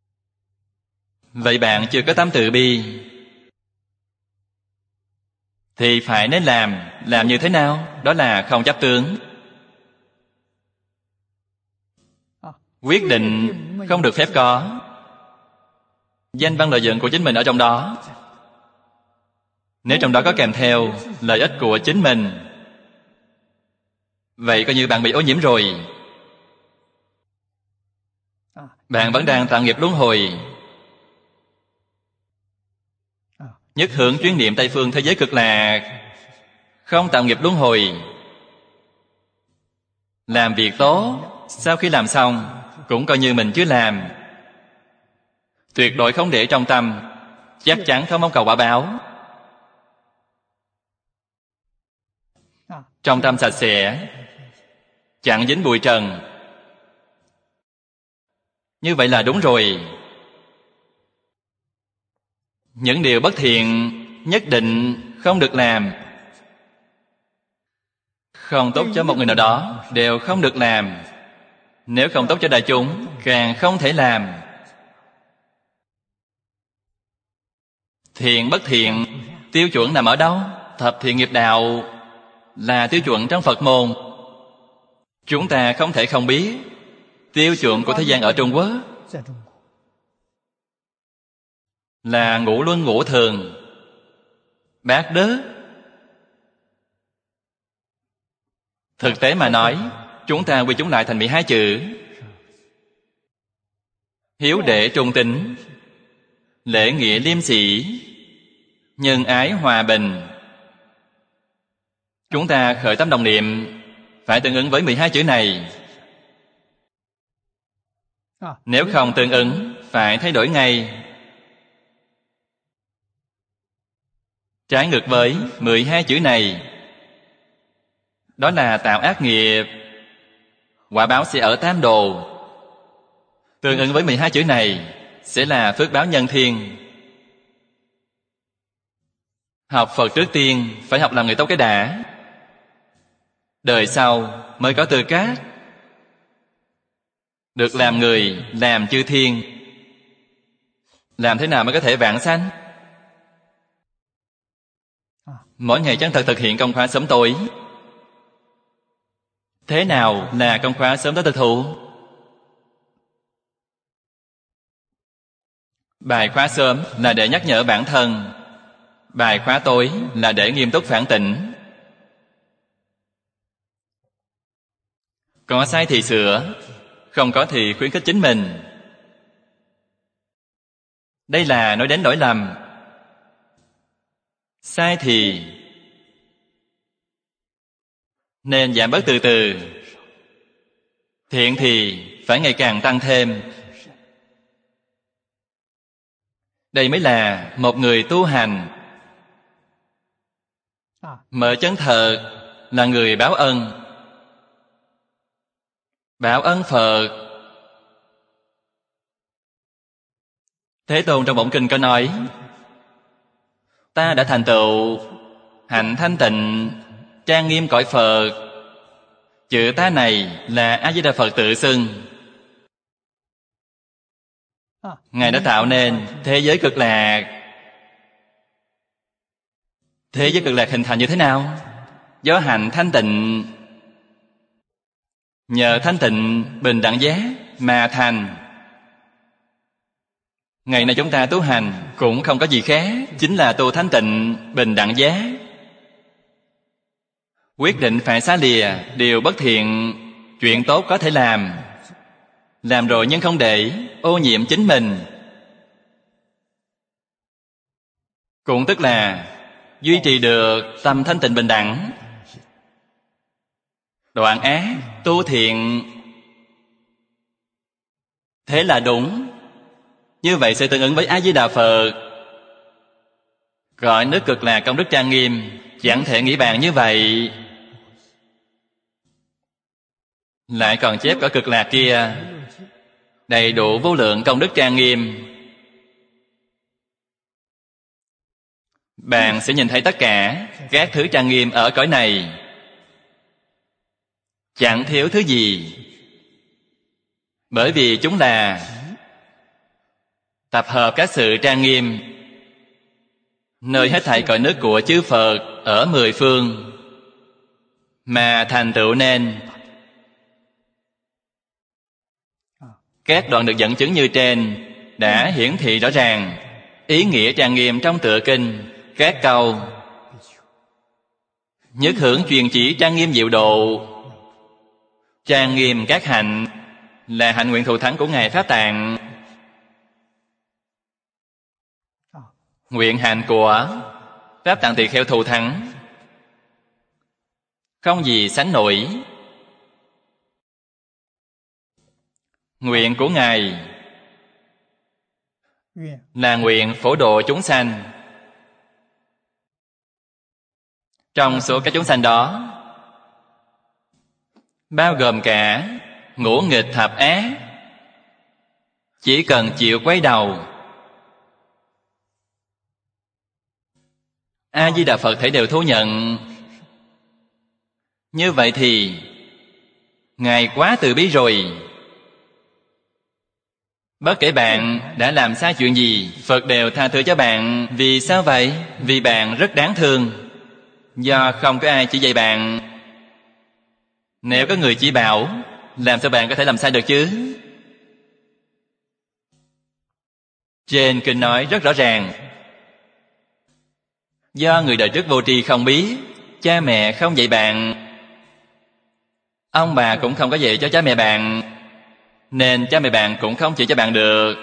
Vậy bạn chưa có tâm từ bi. thì phải nên làm. Làm như thế nào? Đó là không chấp tướng. Quyết định không được phép có danh văn lợi dưỡng của chính mình ở trong đó. Nếu trong đó có kèm theo lợi ích của chính mình, vậy coi như bạn bị ô nhiễm rồi. Bạn vẫn đang tạo nghiệp luân hồi. Nhất hướng chuyến niệm Tây phương thế giới cực lạc, không tạo nghiệp luân hồi. Làm việc tốt, sau khi làm xong cũng coi như mình chưa làm. Tuyệt đối không để trong tâm, chắc chắn không mong cầu quả báo. Trong tâm sạch sẽ, chẳng dính bụi trần, như vậy là đúng rồi. Những điều bất thiện nhất định không được làm. Không tốt cho một người nào đó đều không được làm. Nếu không tốt cho đại chúng, càng không thể làm. Thiện bất thiện, tiêu chuẩn nằm ở đâu? Thập thiện nghiệp đạo là tiêu chuẩn trong Phật môn. Chúng ta không thể không biết. Tiêu chuẩn của thế gian ở Trung Quốc là ngũ luân ngũ thường, bát đức. Thực tế mà nói, chúng ta quy chúng lại thành mười hai chữ: hiếu đệ trung tín, lễ nghĩa liêm sĩ, nhân ái hòa bình. Chúng ta khởi tâm đồng niệm phải tương ứng với mười hai chữ này. Nếu không tương ứng, phải thay đổi ngay. Trái ngược với mười hai chữ này, đó là tạo ác nghiệp, quả báo sẽ ở tam đồ. Tương ứng với mười hai chữ này sẽ là phước báo nhân thiên. Học Phật trước tiên phải học làm người tốt cái đã, đời sau mới có tư cách được làm người, làm chư thiên. Làm thế nào mới có thể vãng sanh? Mỗi ngày chân thật thực hiện công khóa sớm tối. Thế nào là công khóa sớm tối thực thụ? Bài khóa sớm là để nhắc nhở bản thân, bài khóa tối là để nghiêm túc phản tỉnh. Có sai thì sửa, không có thì khuyến khích chính mình. Đây là nói đến lỗi lầm. Sai thì nên giảm bớt từ từ, thiện thì phải ngày càng tăng thêm. Đây mới là một người tu hành. Mở chân thật là người báo ân. Báo ân Phật. Thế Tôn trong Bổn Kinh có nói: ta đã thành tựu hạnh thanh tịnh, trang nghiêm cõi Phật. Chữ ta này là A Di Đà Phật tự xưng. Ngài đã tạo nên thế giới cực lạc. Thế giới cực lạc hình thành như thế nào? Do hạnh thanh tịnh, nhờ thanh tịnh bình đẳng giác mà thành. Ngày nay chúng ta tu hành cũng không có gì khác, chính là tu thanh tịnh bình đẳng giác. Quyết định phải xá lìa điều bất thiện, chuyện tốt có thể làm. Làm rồi nhưng không để ô nhiễm chính mình. Cũng tức là duy trì được tâm thanh tịnh bình đẳng. Đoạn ác, tu thiện. Thế là đúng. Như vậy sẽ tương ứng với A Di Đà Phật. Gọi nước cực lạc công đức trang nghiêm, chẳng thể nghĩ bàn như vậy. Lại còn chép cõi cực lạc kia đầy đủ vô lượng công đức trang nghiêm. Bạn sẽ nhìn thấy tất cả các thứ trang nghiêm ở cõi này, chẳng thiếu thứ gì. Bởi vì chúng là tập hợp các sự trang nghiêm nơi hết thảy cõi nước của chư Phật ở mười phương, mà thành tựu nên các đoạn được dẫn chứng như trên đã hiển thị rõ ràng ý nghĩa trang nghiêm trong tựa kinh. Các câu nhất hưởng truyền chỉ trang nghiêm diệu độ, trang nghiêm các hạnh là hạnh nguyện thù thắng của Ngài Pháp Tạng. Nguyện hạnh của Pháp Tạng Tỳ Kheo thù thắng không gì sánh nổi. Nguyện của Ngài là nguyện phổ độ chúng sanh. Trong số các chúng sanh đó bao gồm cả ngũ nghịch thập ác, chỉ cần chịu quay đầu, A Di Đà Phật thể đều thú nhận. Như vậy thì Ngài quá từ bi rồi. Bất kể bạn đã làm sai chuyện gì, Phật đều tha thứ cho bạn. Vì sao vậy? Vì bạn rất đáng thương. Do không có ai chỉ dạy bạn. Nếu có người chỉ bảo, làm sao bạn có thể làm sai được chứ? Trên kinh nói rất rõ ràng, do người đời trước vô tri không biết, cha mẹ không dạy bạn, ông bà cũng không có dạy cho cha mẹ bạn, nên cha mẹ bạn cũng không chỉ cho bạn được.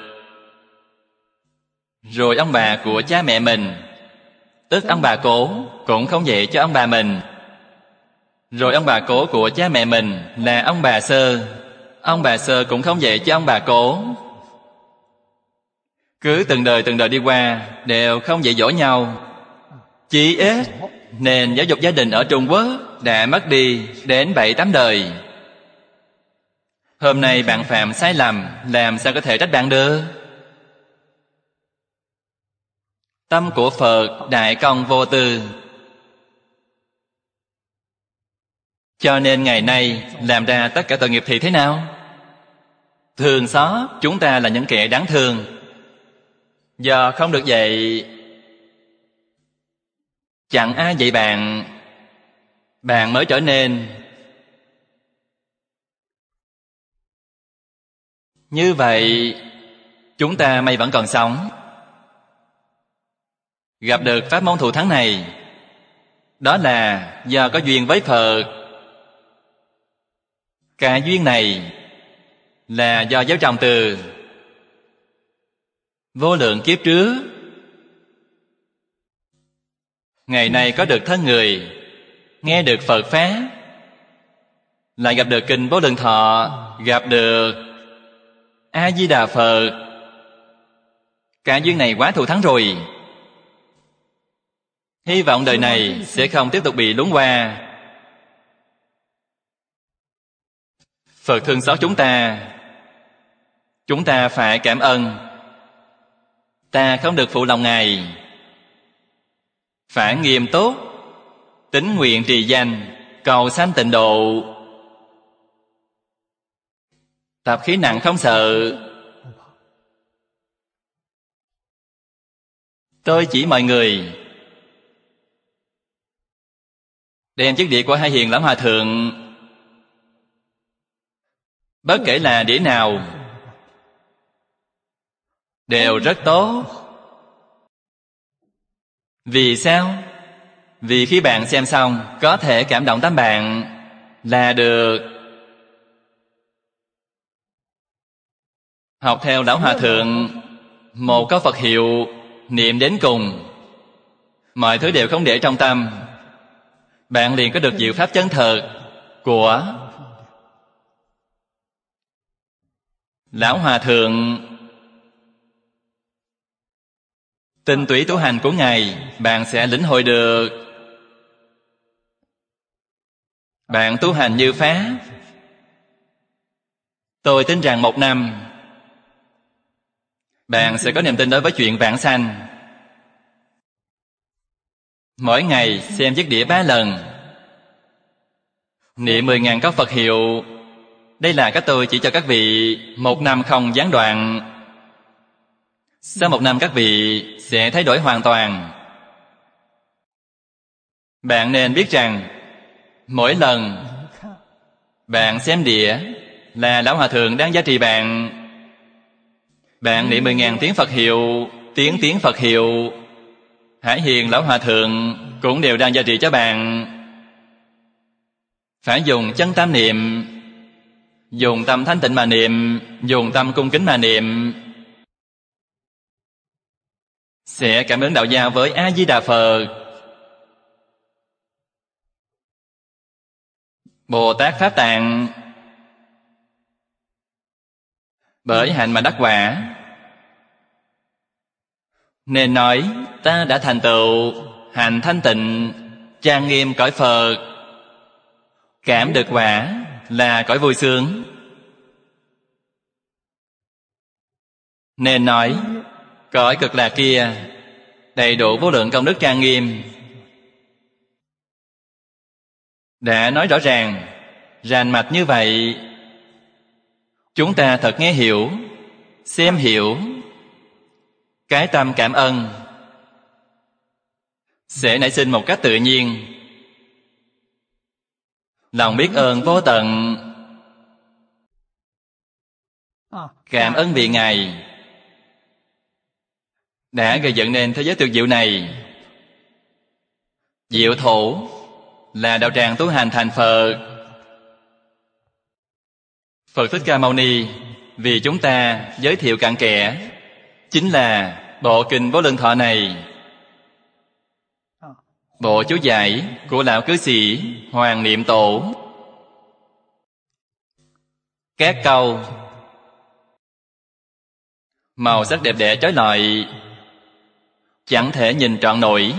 Rồi ông bà của cha mẹ mình, tức ông bà cố, cũng không dạy cho ông bà mình. Rồi ông bà cố của cha mẹ mình là ông bà sơ, ông bà sơ cũng không dạy cho ông bà cố. Cứ từng đời từng đời đi qua, đều không dạy dỗ nhau. Chỉ ít nền giáo dục gia đình ở Trung Quốc đã mất đi đến bảy tám đời. Hôm nay bạn phạm sai lầm, làm sao có thể trách bạn được? Tâm của Phật đại công vô tư, cho nên ngày nay làm ra tất cả tội nghiệp thì thế nào? Thương xót chúng ta là những kẻ đáng thương. Do không được dạy, chẳng ai dạy bạn, bạn mới trở nên như vậy. Chúng ta may vẫn còn sống, gặp được pháp môn thù thắng này, đó là do có duyên với Phật. Cả duyên này là do gieo trồng từ vô lượng kiếp trước. Ngày nay có được thân người, nghe được Phật Pháp, lại gặp được kinh Vô Lượng Thọ, gặp được A Di Đà Phật. Cả duyên này quá thù thắng rồi. Hy vọng đời này sẽ không tiếp tục bị lún qua. Phật thương xót chúng ta, chúng ta phải cảm ơn. Ta không được phụ lòng Ngài, phải nghiêm túc, tín nguyện trì danh, cầu sanh tịnh độ. Tập khí nặng không sợ. Tôi chỉ mọi người đem chiếc đĩa của Hai Hiền Lão Hòa Thượng, bất kể là đĩa nào, đều rất tốt. Vì sao? Vì khi bạn xem xong, có thể cảm động tâm bạn là được. Học theo Lão Hòa Thượng, một câu Phật hiệu niệm đến cùng, mọi thứ đều không để trong tâm, bạn liền có được diệu pháp chân thật của Lão Hòa Thượng. Tinh túy tu hành của Ngài, bạn sẽ lĩnh hội được. Bạn tu hành như Pháp, tôi tin rằng một năm bạn sẽ có niềm tin đối với chuyện vãng sanh. Mỗi ngày xem chiếc đĩa ba lần, niệm mười ngàn câu Phật hiệu. Đây là các tôi chỉ cho các vị một năm không gián đoạn. Sau một năm các vị sẽ thay đổi hoàn toàn. Bạn nên biết rằng mỗi lần bạn xem đĩa là Lão Hòa Thượng đang giá trị bạn. Bạn niệm mười ngàn tiếng Phật hiệu, tiếng tiếng Phật hiệu, Hải Hiền Lão Hòa Thượng cũng đều đang giá trị cho bạn. Phải dùng chân tâm niệm, dùng tâm thanh tịnh mà niệm, dùng tâm cung kính mà niệm, sẽ cảm ứng đạo giao với A Di Đà Phật. Bồ Tát Pháp Tạng bởi hạnh mà đắc quả, nên nói ta đã thành tựu hạnh thanh tịnh, trang nghiêm cõi Phật. Cảm được quả là cõi vui sướng, nên nói cõi Cực Lạc kia đầy đủ vô lượng công đức trang nghiêm. Đã nói rõ ràng, rành mạch như vậy, chúng ta thật nghe hiểu, xem hiểu, cái tâm cảm ơn sẽ nảy sinh một cách tự nhiên. Lòng biết ơn vô tận, cảm ơn vì Ngài đã gây dựng nên thế giới tuyệt diệu này. Diệu thủ là đạo tràng tu hành thành Phật. Phật Thích Ca Mâu Ni vì chúng ta giới thiệu cặn kẽ chính là bộ kinh Vô Lượng Thọ này. Bộ chú giải của lão cư sĩ Hoàng Niệm Tổ. Các câu màu sắc đẹp đẽ chói lọi, chẳng thể nhìn trọn nổi.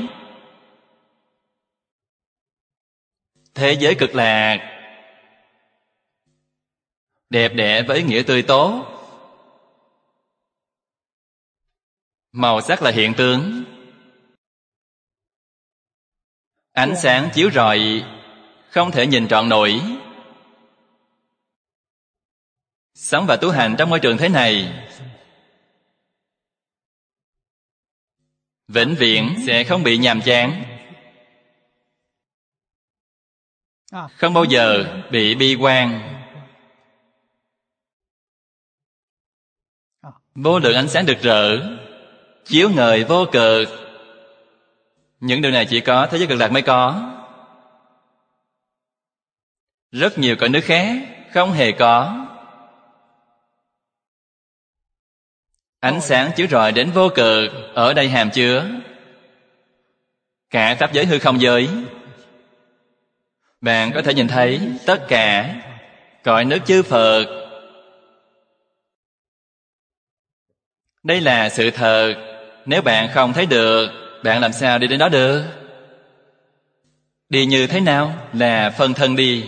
Thế giới Cực Lạc đẹp đẽ với ý nghĩa tươi tốt. Màu sắc là hiện tướng, ánh sáng chiếu rọi, không thể nhìn trọn nổi. Sống và tu hành trong môi trường thế này, vĩnh viễn sẽ không bị nhàm chán, không bao giờ bị bi quan. Vô lượng ánh sáng rực rỡ, chiếu ngời vô cực. Những điều này chỉ có thế giới Cực Lạc mới có. Rất nhiều cõi nước khác không hề có. Ánh sáng chiếu rọi đến vô cực, ở đây hàm chứa cả pháp giới hư không giới. Bạn có thể nhìn thấy tất cả cõi nước chư Phật. Đây là sự thật. Nếu bạn không thấy được, bạn làm sao đi đến đó được? Đi như thế nào là phân thân đi.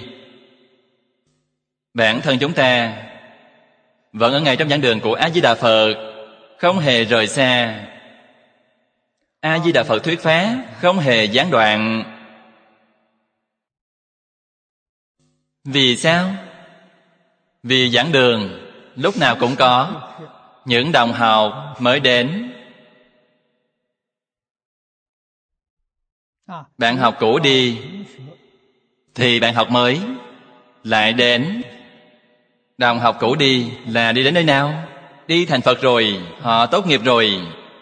Bản thân chúng ta vẫn ở ngay trong giảng đường của A Di Đà Phật, không hề rời xa. A Di Đà Phật thuyết pháp không hề gián đoạn. Vì sao? Vì giảng đường lúc nào cũng có những đồng học mới đến. Bạn học cũ đi thì bạn học mới lại đến. Đồng học cũ đi là đi đến nơi nào? Đi thành Phật rồi, họ tốt nghiệp rồi,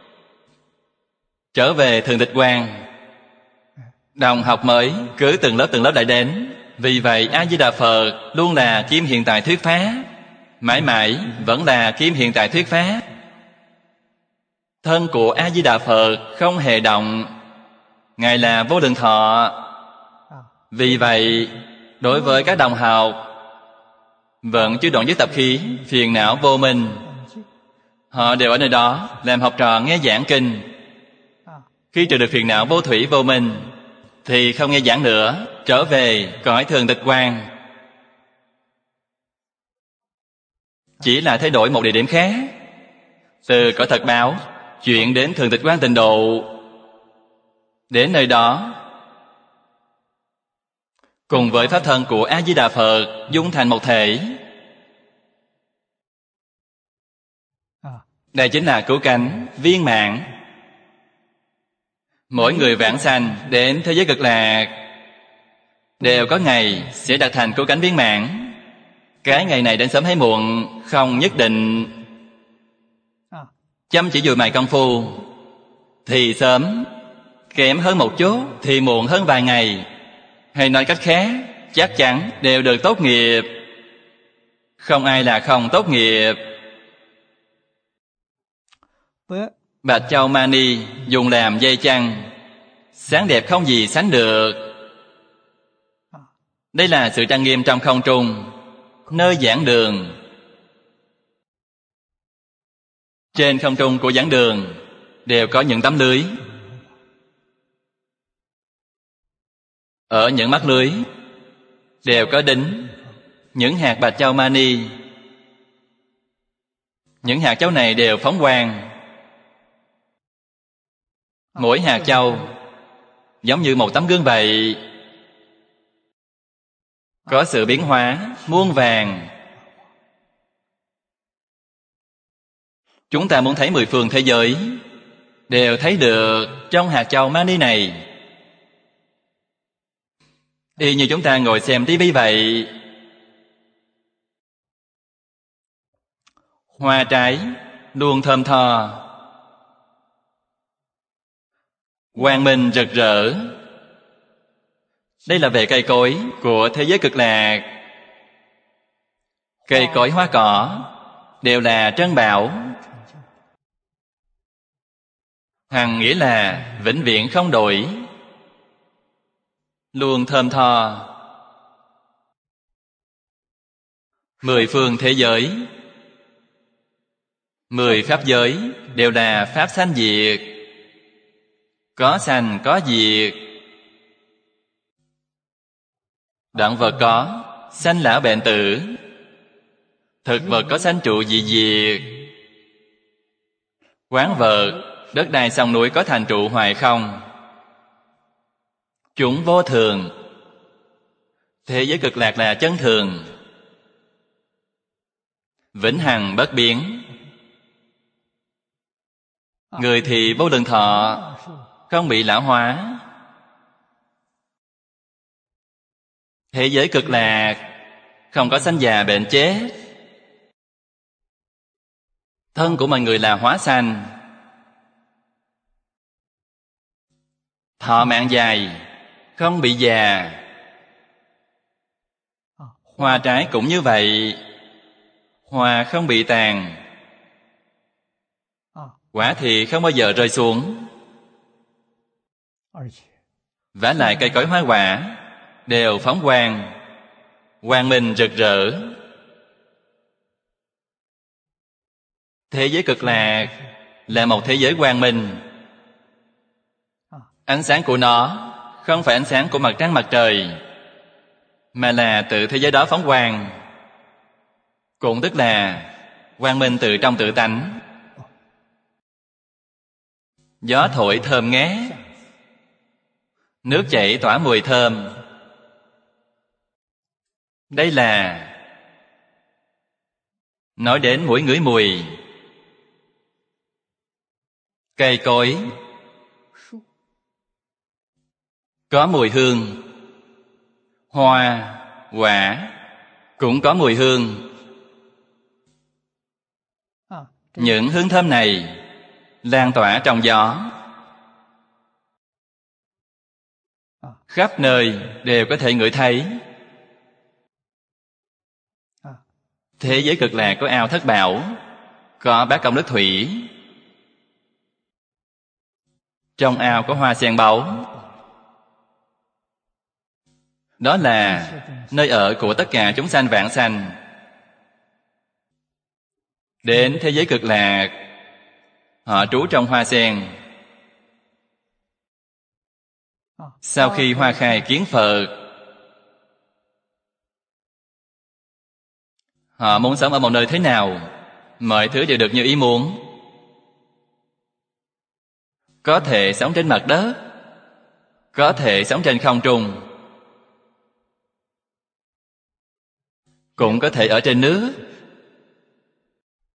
trở về Thường Tịch Quan. Đồng học mới cứ từng lớp từng lớp lại đến. Vì vậy A Di Đà Phật luôn là kim hiện tại thuyết pháp, mãi mãi vẫn là kim hiện tại thuyết pháp. Thân của A Di Đà Phật không hề động, Ngài là Vô Lượng Thọ. Vì vậy đối với các đồng học vẫn chưa đoạn với tập khí phiền não vô minh, họ đều ở nơi đó làm học trò nghe giảng kinh. Khi trừ được phiền não vô thủy vô minh thì không nghe giảng nữa, trở về cõi Thường Tịch Quan. Chỉ là thay đổi một địa điểm khác, từ cõi thật báo chuyển đến Thường Tịch Quan Tịnh Độ. Đến nơi đó cùng với pháp thân của A Di Đà Phật dung thành một thể. Đây chính là cứu cánh viên mãn. Mỗi người vãng sanh đến thế giới cực lạc đều có ngày sẽ đạt thành cứu cánh viên mãn. Cái ngày này đến sớm hay muộn không nhất định. Chăm chỉ dùi mài công phu thì sớm, kém hơn một chút thì muộn hơn vài ngày. Hay nói cách khác, chắc chắn đều được tốt nghiệp. Không ai là không tốt nghiệp. Bạch Châu Mani dùng làm dây chằng, sáng đẹp không gì sánh được. Đây là sự trang nghiêm trong không trung, nơi giảng đường. Trên không trung của giảng đường đều có những tấm lưới. Ở những mắt lưới đều có đính những hạt Bạch Châu Mani. Những hạt châu này đều phóng quang. Mỗi hạt châu giống như một tấm gương vậy, có sự biến hóa muôn vàn. Chúng ta muốn thấy mười phương thế giới đều thấy được trong hạt châu Mani này. Y như chúng ta ngồi xem tivi vậy. Hoa trái luôn thơm tho, quang minh rực rỡ. Đây là về cây cối của thế giới cực lạc. Cây cối hoa cỏ đều là trân bảo. Hằng nghĩa là vĩnh viễn không đổi, luôn thơm tho. Mười phương thế giới, mười pháp giới đều là pháp sanh diệt. Có sanh có diệt. Động vật có sanh lão bệnh tử, thực vật có sanh trụ dị diệt. Quán vật, đất đai sông núi có thành trụ hoài không. Chúng vô thường. Thế giới cực lạc là chân thường, vĩnh hằng bất biến. Người thì vô lượng thọ, không bị lão hóa. Thế giới cực lạc không có sanh già bệnh chết. Thân của mọi người là hóa sanh, thọ mạng dài, không bị già. Hoa trái cũng như vậy, hoa không bị tàn, quả thì không bao giờ rơi xuống. Vả lại cây cối hoa quả đều phóng quang, quang minh rực rỡ. Thế giới cực lạc là một thế giới quang minh. Ánh sáng của nó không phải ánh sáng của mặt trăng mặt trời, mà là từ thế giới đó phóng quang. Cũng tức là quang minh từ trong tự tánh. Gió thổi thơm ngát, nước chảy tỏa mùi thơm. Đây là nói đến mũi ngửi mùi. Cây cối có mùi hương, hoa, quả cũng có mùi hương. Những hương thơm này lan tỏa trong gió, khắp nơi đều có thể ngửi thấy. Thế giới cực lạc có ao thất bảo, có bát công đức thủy. Trong ao có hoa sen báu. Đó là nơi ở của tất cả chúng sanh vãng sanh. Đến thế giới cực lạc, họ trú trong hoa sen. Sau khi hoa khai kiến Phật, họ muốn sống ở một nơi thế nào, mọi thứ đều được như ý muốn. Có thể sống trên mặt đất, có thể sống trên không trung, cũng có thể ở trên nước.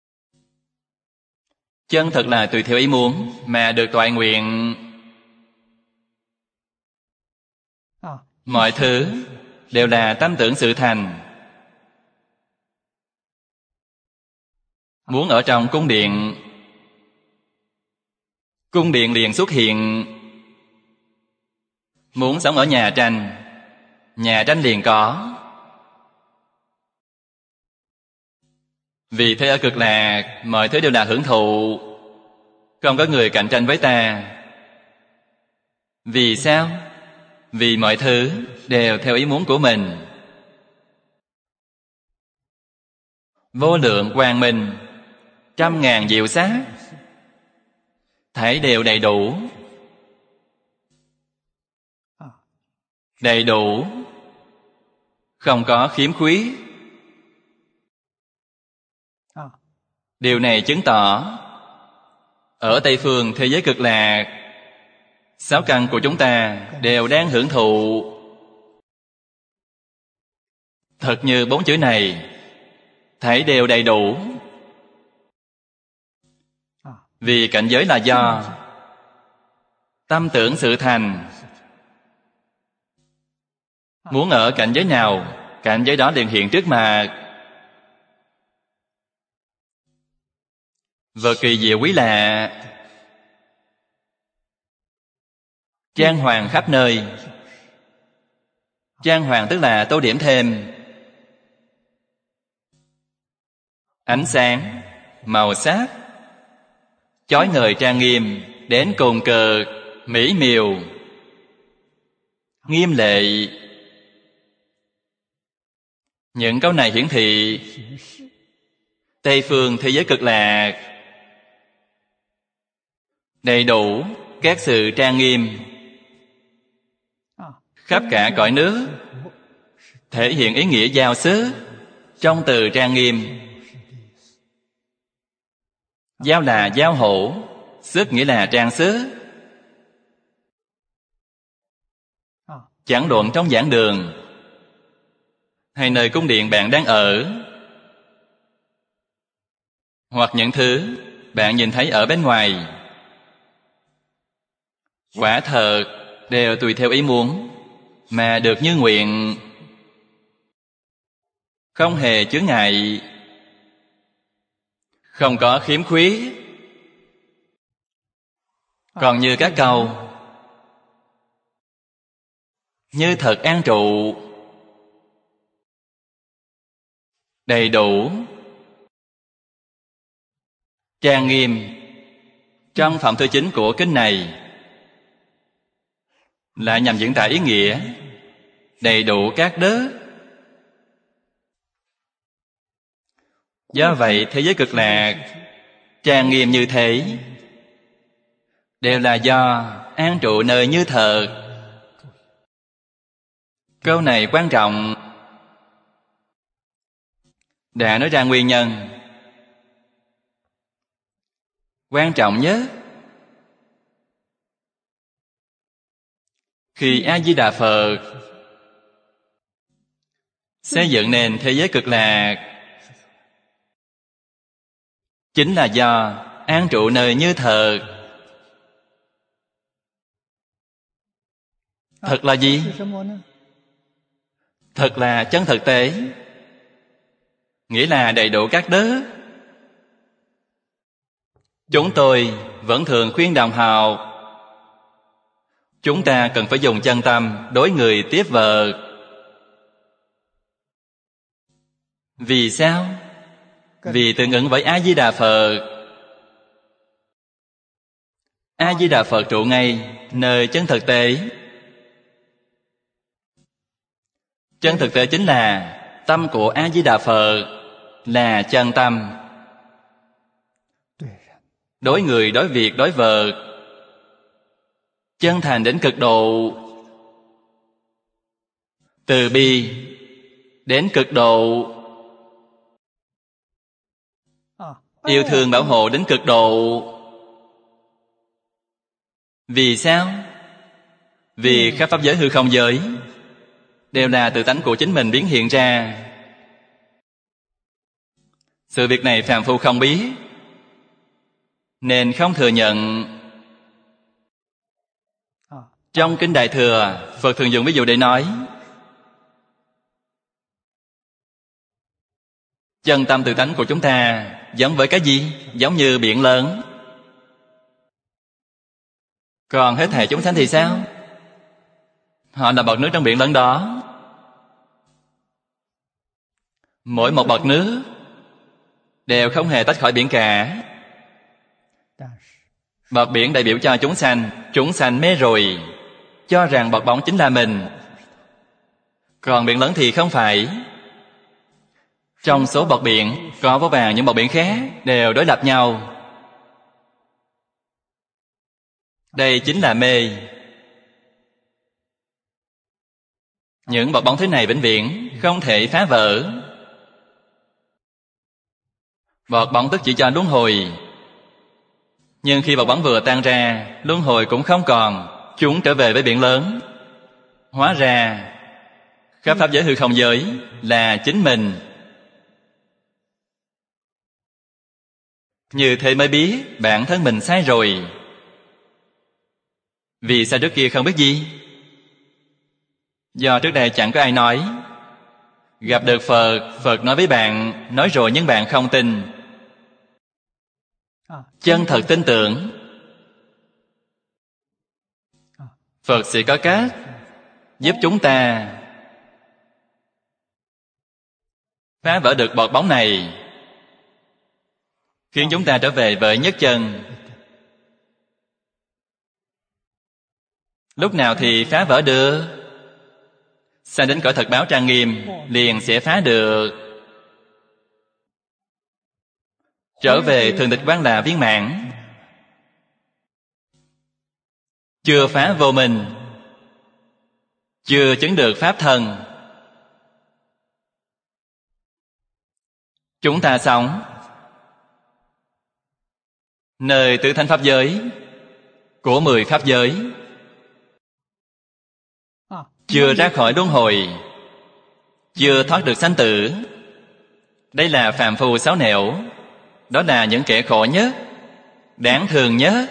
Chân thật là tùy theo ý muốn mà được toại nguyện. Mọi thứ đều là tâm tưởng sự thành. Muốn ở trong cung điện, cung điện liền xuất hiện. Muốn sống ở nhà tranh, nhà tranh liền có. Vì thế ở Cực Lạc, mọi thứ đều là hưởng thụ, không có người cạnh tranh với ta. Vì sao? Vì mọi thứ đều theo ý muốn của mình. Vô lượng quang minh, trăm ngàn diệu sát, thảy đều đầy đủ. Đầy đủ, không có khiếm khuyết. Điều này chứng tỏ ở Tây Phương thế giới Cực Lạc, sáu căn của chúng ta đều đang hưởng thụ. Thật như bốn chữ này, thảy đều đầy đủ. Vì cảnh giới là do tâm tưởng sự thành. Muốn ở cảnh giới nào, cảnh giới đó liền hiện trước mặt. Vật kỳ diệu quý lạ, trang hoàng khắp nơi. Trang hoàng tức là tô điểm thêm. Ánh sáng, màu sắc, chói ngời trang nghiêm, đến cùng cực, mỹ miều, nghiêm lệ. Những câu này hiển thị Tây Phương thế giới Cực Lạc đầy đủ các sự trang nghiêm. Khắp cả cõi nước thể hiện ý nghĩa giao xứ trong từ trang nghiêm. Giao là giao hổ, xứ nghĩa là trang xứ. Chẳng luận trong giảng đường hay nơi cung điện bạn đang ở, hoặc những thứ bạn nhìn thấy ở bên ngoài, quả thật đều tùy theo ý muốn mà được như nguyện, không hề chướng ngại, không có khiếm khuyết. Còn như các câu như thật an trụ, đầy đủ, trang nghiêm, trong phẩm thứ chín của kinh này lại nhằm diễn tả ý nghĩa đầy đủ các đức. Do vậy thế giới Cực Lạc trang nghiêm như thế đều là do an trụ nơi như thật. Câu này quan trọng, đã nói ra nguyên nhân. Quan trọng nhất, khi A-di-đà Phật xây dựng nền thế giới Cực Lạc, chính là do an trụ nơi như thật. Thật là gì? Thật là chân thực tế, nghĩa là đầy đủ các đức. Chúng tôi vẫn thường khuyên đồng học, chúng ta cần phải dùng chân tâm đối người tiếp vật. Vì sao? Vì tương ứng với A-di-đà Phật. A-di-đà Phật trụ ngay nơi chân thực tế. Chân thực tế chính là tâm của A-di-đà Phật là chân tâm. Đối người, đối việc, đối vật, chân thành đến cực độ, từ bi đến cực độ, yêu thương bảo hộ đến cực độ. Vì sao? Vì khắp pháp giới hư không giới đều là tự tánh của chính mình biến hiện ra. Sự việc này phàm phu không biết, nên không thừa nhận. Trong Kinh Đại Thừa, Phật thường dùng ví dụ để nói chân tâm tự tánh của chúng ta giống với cái gì? Giống như biển lớn. Còn hết thảy chúng sanh thì sao? Họ là bọt nước trong biển lớn đó. Mỗi một bọt nước đều không hề tách khỏi biển cả. Bọt biển đại biểu cho chúng sanh. Chúng sanh mê rồi, cho rằng bọt bóng chính là mình. Còn biển lớn thì không phải. Trong số bọt biển có vô vàn những bọt biển khác đều đối lập nhau. Đây chính là mê. Những bọt bóng thế này vĩnh viễn không thể phá vỡ. Bọt bóng tức chỉ cho luân hồi. Nhưng khi bọt bóng vừa tan ra, luân hồi cũng không còn. Chúng trở về với biển lớn. Hóa ra khắp pháp giới hư không giới là chính mình. Như thế mới biết bản thân mình sai rồi. Vì sao trước kia không biết gì? Do trước đây chẳng có ai nói. Gặp được Phật, Phật nói với bạn, nói rồi nhưng bạn không tin. Chân thật tin tưởng, Phật sẽ có cách giúp chúng ta phá vỡ được bọt bóng này, khiến chúng ta trở về với nhất chân. Lúc nào thì phá vỡ được? Sang đến cõi thật báo trang nghiêm liền sẽ phá được. Trở về thường tịch quán là viên mãn. Chưa phá vô minh, chưa chứng được pháp thân. Chúng ta sống nơi tứ thánh pháp giới của mười pháp giới, chưa ra khỏi luân hồi, chưa thoát được sanh tử. Đây là phàm phu sáu nẻo. Đó là những kẻ khổ nhất, đáng thương nhất.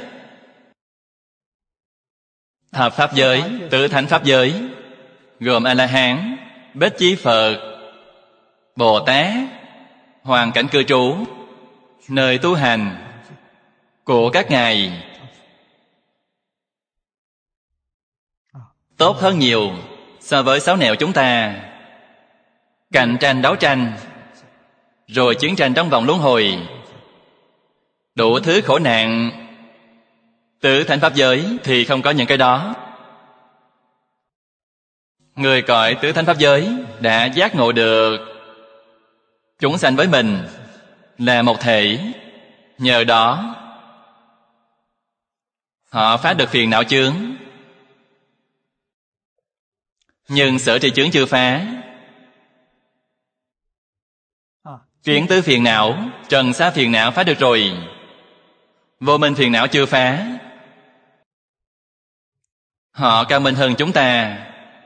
Thập pháp giới, tứ thánh pháp giới gồm A-la-hán, Bích Chi Phật, Bồ Tát, hoàn cảnh cư trú, nơi tu hành của các ngài tốt hơn nhiều so với sáu nẻo chúng ta. Cạnh tranh đấu tranh, rồi chiến tranh trong vòng luân hồi, đủ thứ khổ nạn. Tứ thánh pháp giới thì không có những cái đó. Người cõi tứ thánh pháp giới đã giác ngộ được chúng sanh với mình là một thể. Nhờ đó họ phá được phiền não chướng. Nhưng sở tri chướng chưa phá. Kiến tứ phiền não, trần xá phiền não phá được rồi. Vô minh phiền não chưa phá. Họ cao minh hơn chúng ta.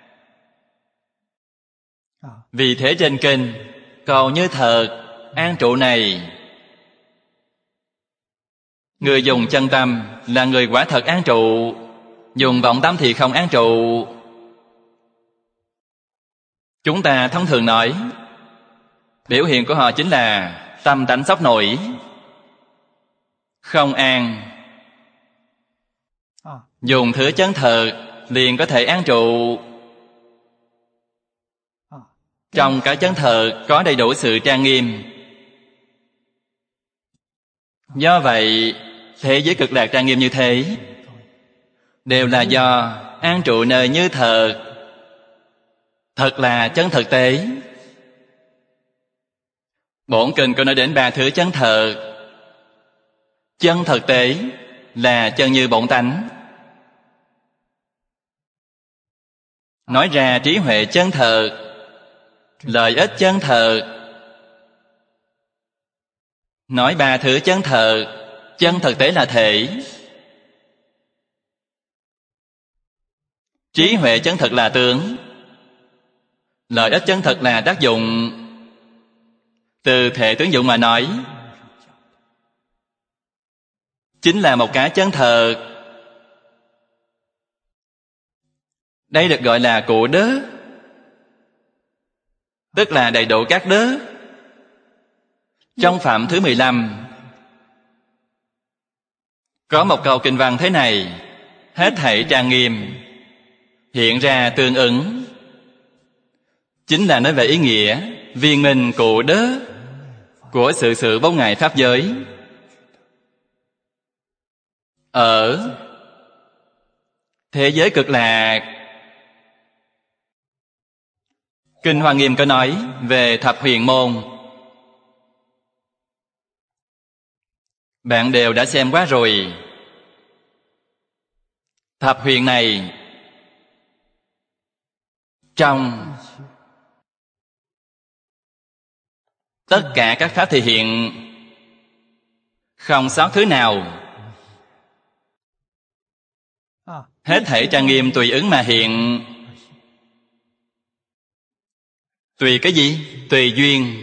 Vì thế trên kinh cầu như thật an trụ này, người dùng chân tâm là người quả thật an trụ. Dùng vọng tâm thì không an trụ. Chúng ta thông thường nói biểu hiện của họ chính là tâm tánh sốc nổi, không an. Dùng thứ chân thật liền có thể an trụ. Trong cái chân thật có đầy đủ sự trang nghiêm. Do vậy thế giới cực lạc trang nghiêm như thế đều là do an trụ nơi như thật. Thật là chân thực tế. Bổn kinh có nói đến ba thứ chân thật. Chân thực tế là chân như bổn tánh. Nói ra trí huệ chân thật, lợi ích chân thật. Nói ba thứ chân thật. Chân thực tế là thể, trí huệ chân thật là tướng, lợi ích chân thật là tác dụng. Từ thể tướng dụng mà nói, chính là một cái chân thật. Đây được gọi là cụ đớ, tức là đầy đủ các đớ. Trong Phạm thứ mười lăm có một câu kinh văn thế này: hết thảy trang nghiêm hiện ra tương ứng, chính là nói về ý nghĩa viên minh cụ đớ của sự sự bốn ngài pháp giới. Ở thế giới cực lạc, Kinh Hoa Nghiêm có nói về thập huyền môn. Bạn đều đã xem qua rồi. Thập huyền này trong tất cả các pháp thể hiện, không sót thứ nào. Hết thảy trang nghiêm tùy ứng mà hiện. Tùy cái gì? Tùy duyên.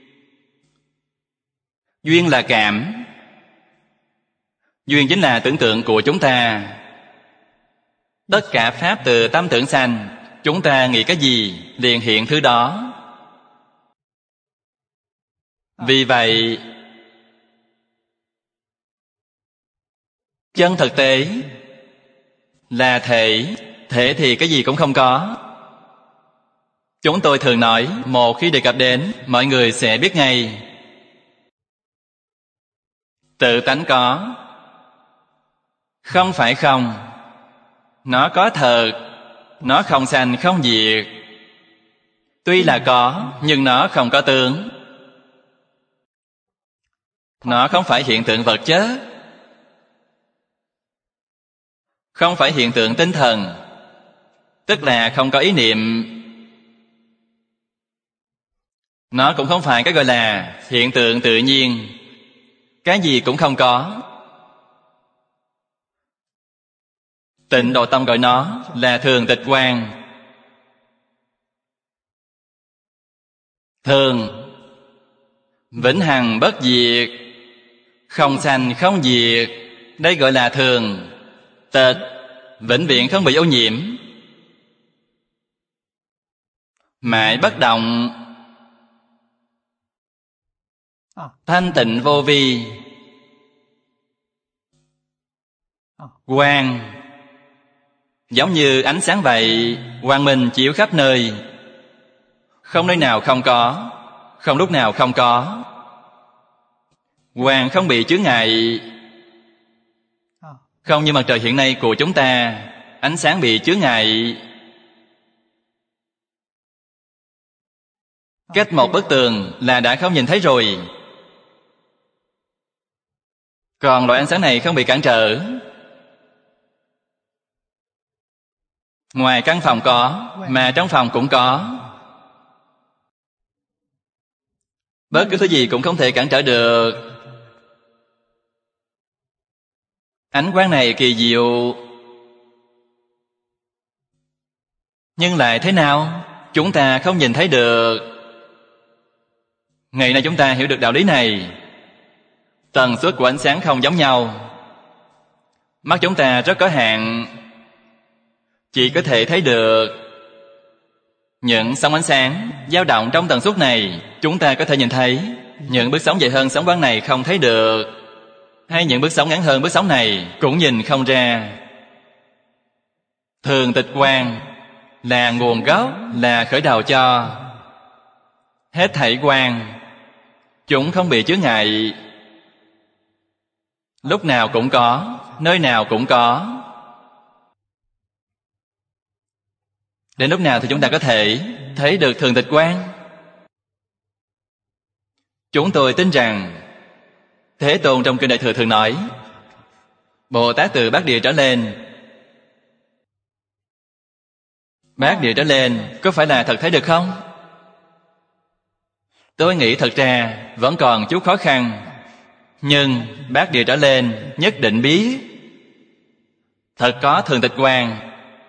Duyên là cảm. Duyên chính là tưởng tượng của chúng ta. Tất cả pháp từ tâm tưởng sanh, chúng ta nghĩ cái gì liền hiện thứ đó. Vì vậy, chân thực tế là thể. Thể thì cái gì cũng không có. Chúng tôi thường nói, một khi đề cập đến, mọi người sẽ biết ngay. Tự tánh có, không phải không. Nó có thật, nó không sanh không diệt. Tuy là có, nhưng nó không có tướng. Nó không phải hiện tượng vật chất, không phải hiện tượng tinh thần, tức là không có ý niệm. Nó cũng không phải cái gọi là hiện tượng tự nhiên, cái gì cũng không có. Tịnh Độ Tông gọi nó là thường tịch quang. Thường, vĩnh hằng bất diệt, không sanh không diệt. Đây gọi là thường. Tịch, vĩnh viễn không bị ô nhiễm, mãi bất động, thanh tịnh vô vi. Quang, giống như ánh sáng vậy, quang minh chiếu khắp nơi, không nơi nào không có, không lúc nào không có. Quang không bị chướng ngại. Không như mặt trời hiện nay của chúng ta, ánh sáng bị chướng ngại. Cách một bức tường là đã không nhìn thấy rồi. Còn loại ánh sáng này không bị cản trở. Ngoài căn phòng có, mà trong phòng cũng có. Bất cứ thứ gì cũng không thể cản trở được. Ánh quang này kỳ diệu. Nhưng lại thế nào? Chúng ta không nhìn thấy được. Ngày nay chúng ta hiểu được đạo lý này. Tần suất của ánh sáng không giống nhau. Mắt chúng ta rất có hạn, chỉ có thể thấy được những sóng ánh sáng dao động trong tần suất này. Chúng ta có thể nhìn thấy. Những bước sóng dài hơn sóng quang này không thấy được, hay những bước sóng ngắn hơn bước sóng này cũng nhìn không ra. Thường tịch quang là nguồn gốc, là khởi đầu cho hết thảy quang. Chúng không bị chướng ngại, lúc nào cũng có, nơi nào cũng có. Đến lúc nào thì chúng ta có thể thấy được thường tịch quang? Chúng tôi tin rằng Thế Tôn trong Kinh Đại Thừa thường nói, Bồ Tát từ bát địa trở lên. Bát địa trở lên có phải là thật thấy được không? Tôi nghĩ thật ra vẫn còn chút khó khăn. Nhưng bát địa trở lên nhất định biết thật có thường tịch quang.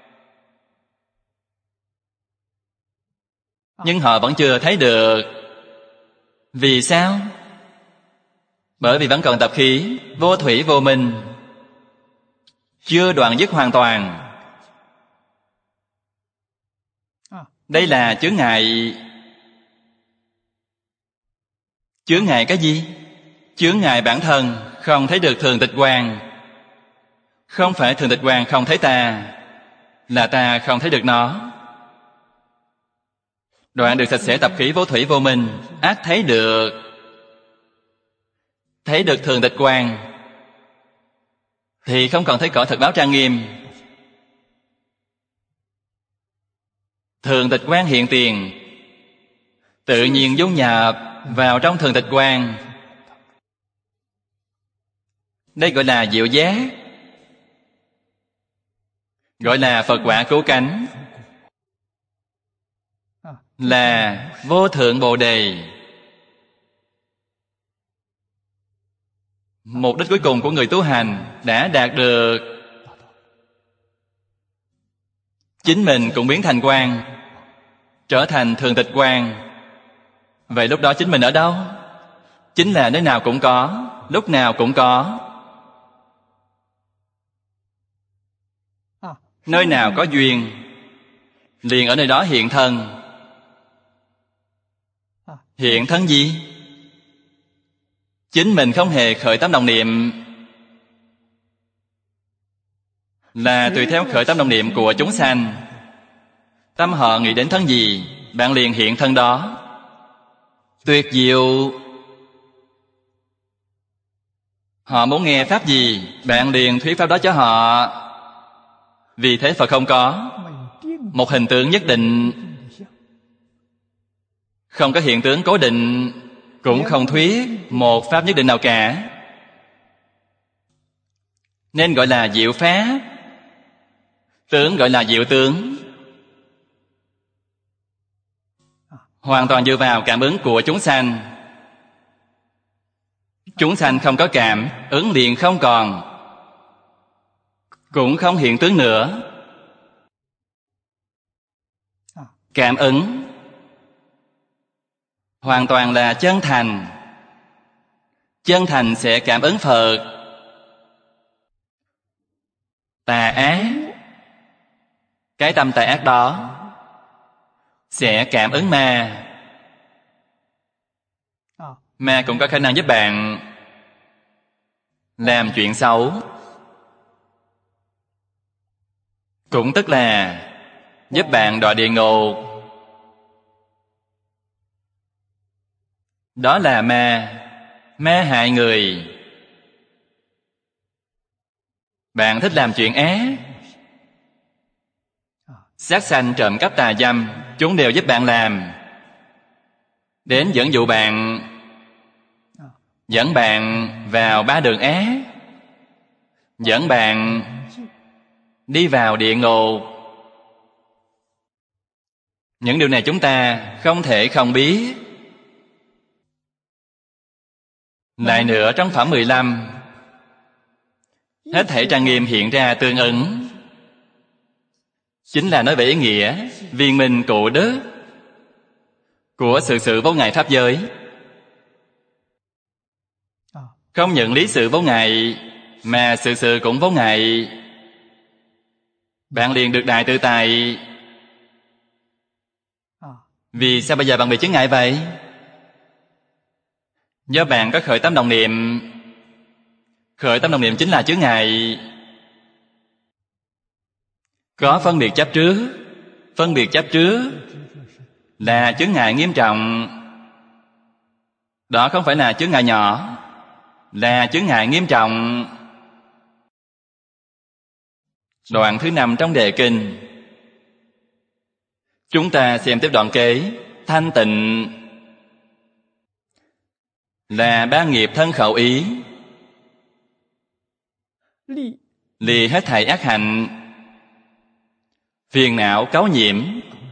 Nhưng họ vẫn chưa thấy được. Vì sao? Bởi vì vẫn còn tập khí vô thủy vô minh, chưa đoạn dứt hoàn toàn. Đây là chướng ngại. Chướng ngại cái gì? Chướng ngại bản thân không thấy được thường tịch quang. Không phải thường tịch quang không thấy ta, là ta không thấy được nó. Đoạn được sạch sẽ tập khí vô thủy vô minh, ác thấy được. Thấy được thường tịch quang thì không còn thấy cõi thật báo trang nghiêm. Thường tịch quang hiện tiền, tự nhiên dung nhập vào trong thường tịch quang. Đây gọi là diệu giác, gọi là Phật quả cứu cánh, là vô thượng bồ đề. Mục đích cuối cùng của người tu hành đã đạt được. Chính mình cũng biến thành quang, trở thành thường tịch quang. Vậy lúc đó chính mình ở đâu? Chính là nơi nào cũng có, lúc nào cũng có. Nơi nào có duyên, liền ở nơi đó hiện thân. Hiện thân gì? Chính mình không hề khởi tâm đồng niệm, là tùy theo khởi tâm đồng niệm của chúng sanh. Tâm họ nghĩ đến thân gì, bạn liền hiện thân đó. Tuyệt diệu. Họ muốn nghe pháp gì, bạn liền thuyết pháp đó cho họ. Vì thế Phật không có một hình tượng nhất định, không có hiện tướng cố định, cũng không thuyết một pháp nhất định nào cả. Nên gọi là diệu pháp, tướng gọi là diệu tướng. Hoàn toàn dựa vào cảm ứng của chúng sanh. Chúng sanh không có cảm ứng liền không còn, cũng không hiện tướng nữa. Cảm ứng hoàn toàn là chân thành. Chân thành sẽ cảm ứng Phật. Tà ác, cái tâm tà ác đó sẽ cảm ứng ma. Ma cũng có khả năng giúp bạn làm chuyện xấu, cũng tức là giúp bạn đọa địa ngục. Đó là ma, ma hại người. Bạn thích làm chuyện ác, sát sanh, trộm cắp, tà dâm, chúng đều giúp bạn làm, đến dẫn dụ bạn, dẫn bạn vào ba đường ác, dẫn bạn đi vào địa ngục. Những điều này chúng ta không thể không biết. Lại nữa, trong phẩm mười lăm, hết thảy trang nghiêm hiện ra tương ứng, chính là nói về ý nghĩa viên minh cụ đức của sự sự vô ngại pháp giới. Không nhận lý sự vô ngại, mà sự sự cũng vô ngại, bạn liền được đại tự tại. Vì sao bây giờ bạn bị chướng ngại vậy? Do bạn có khởi tâm đồng niệm. Khởi tâm đồng niệm chính là chướng ngại. Có phân biệt chấp trước. Phân biệt chấp trước là chướng ngại nghiêm trọng. Đó không phải là chướng ngại nhỏ, là chướng ngại nghiêm trọng. Đoạn thứ năm trong đề kinh. Chúng ta xem tiếp đoạn kế. Thanh tịnh là ba nghiệp thân khẩu ý, lìa hết thảy ác hạnh, phiền não cáu nhiễm.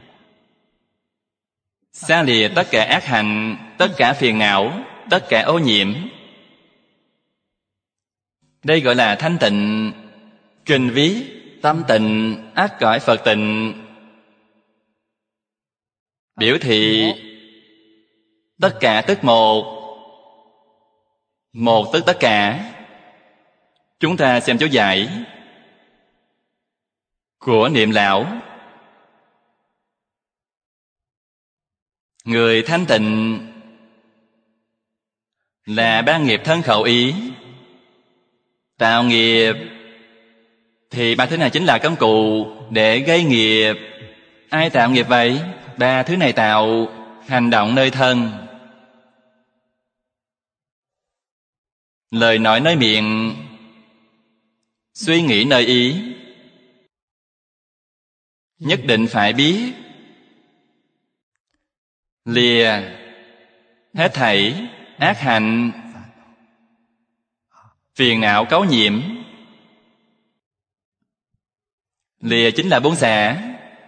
Xa lìa tất cả ác hạnh, tất cả phiền não, tất cả ô nhiễm. Đây gọi là thanh tịnh. Kinh viết tâm tịnh ắt cõi Phật tịnh, biểu thị tất cả tức một, một tức tất cả. Chúng ta xem chú giải của Niệm Lão. Người thanh tịnh là ba nghiệp thân khẩu ý. Tạo nghiệp thì ba thứ này chính là công cụ để gây nghiệp. Ai tạo nghiệp vậy? Ba thứ này tạo. Hành động nơi thân, lời nói nơi miệng, suy nghĩ nơi ý. Nhất định phải biết lìa hết thảy ác hạnh, phiền não cấu nhiễm. Lìa chính là buông xả.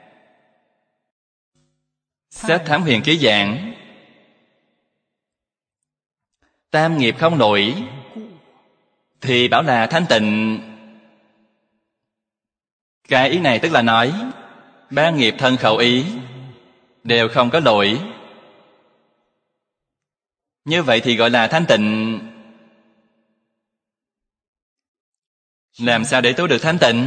Sách Thám Huyền Ký giảng tam nghiệp không nổi thì bảo là thanh tịnh. Cái ý này tức là nói ba nghiệp thân khẩu ý đều không có lỗi. Như vậy thì gọi là thanh tịnh. Làm sao để tu được thanh tịnh?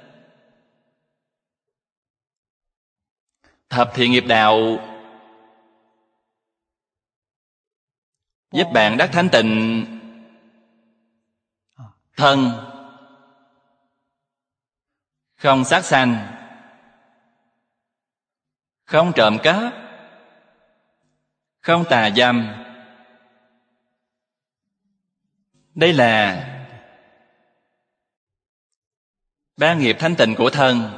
Thập thiện nghiệp đạo giúp bạn đắc thanh tịnh. Thân không sát sanh, không trộm cắp, không tà dâm. Đây là ba nghiệp thanh tịnh của thân.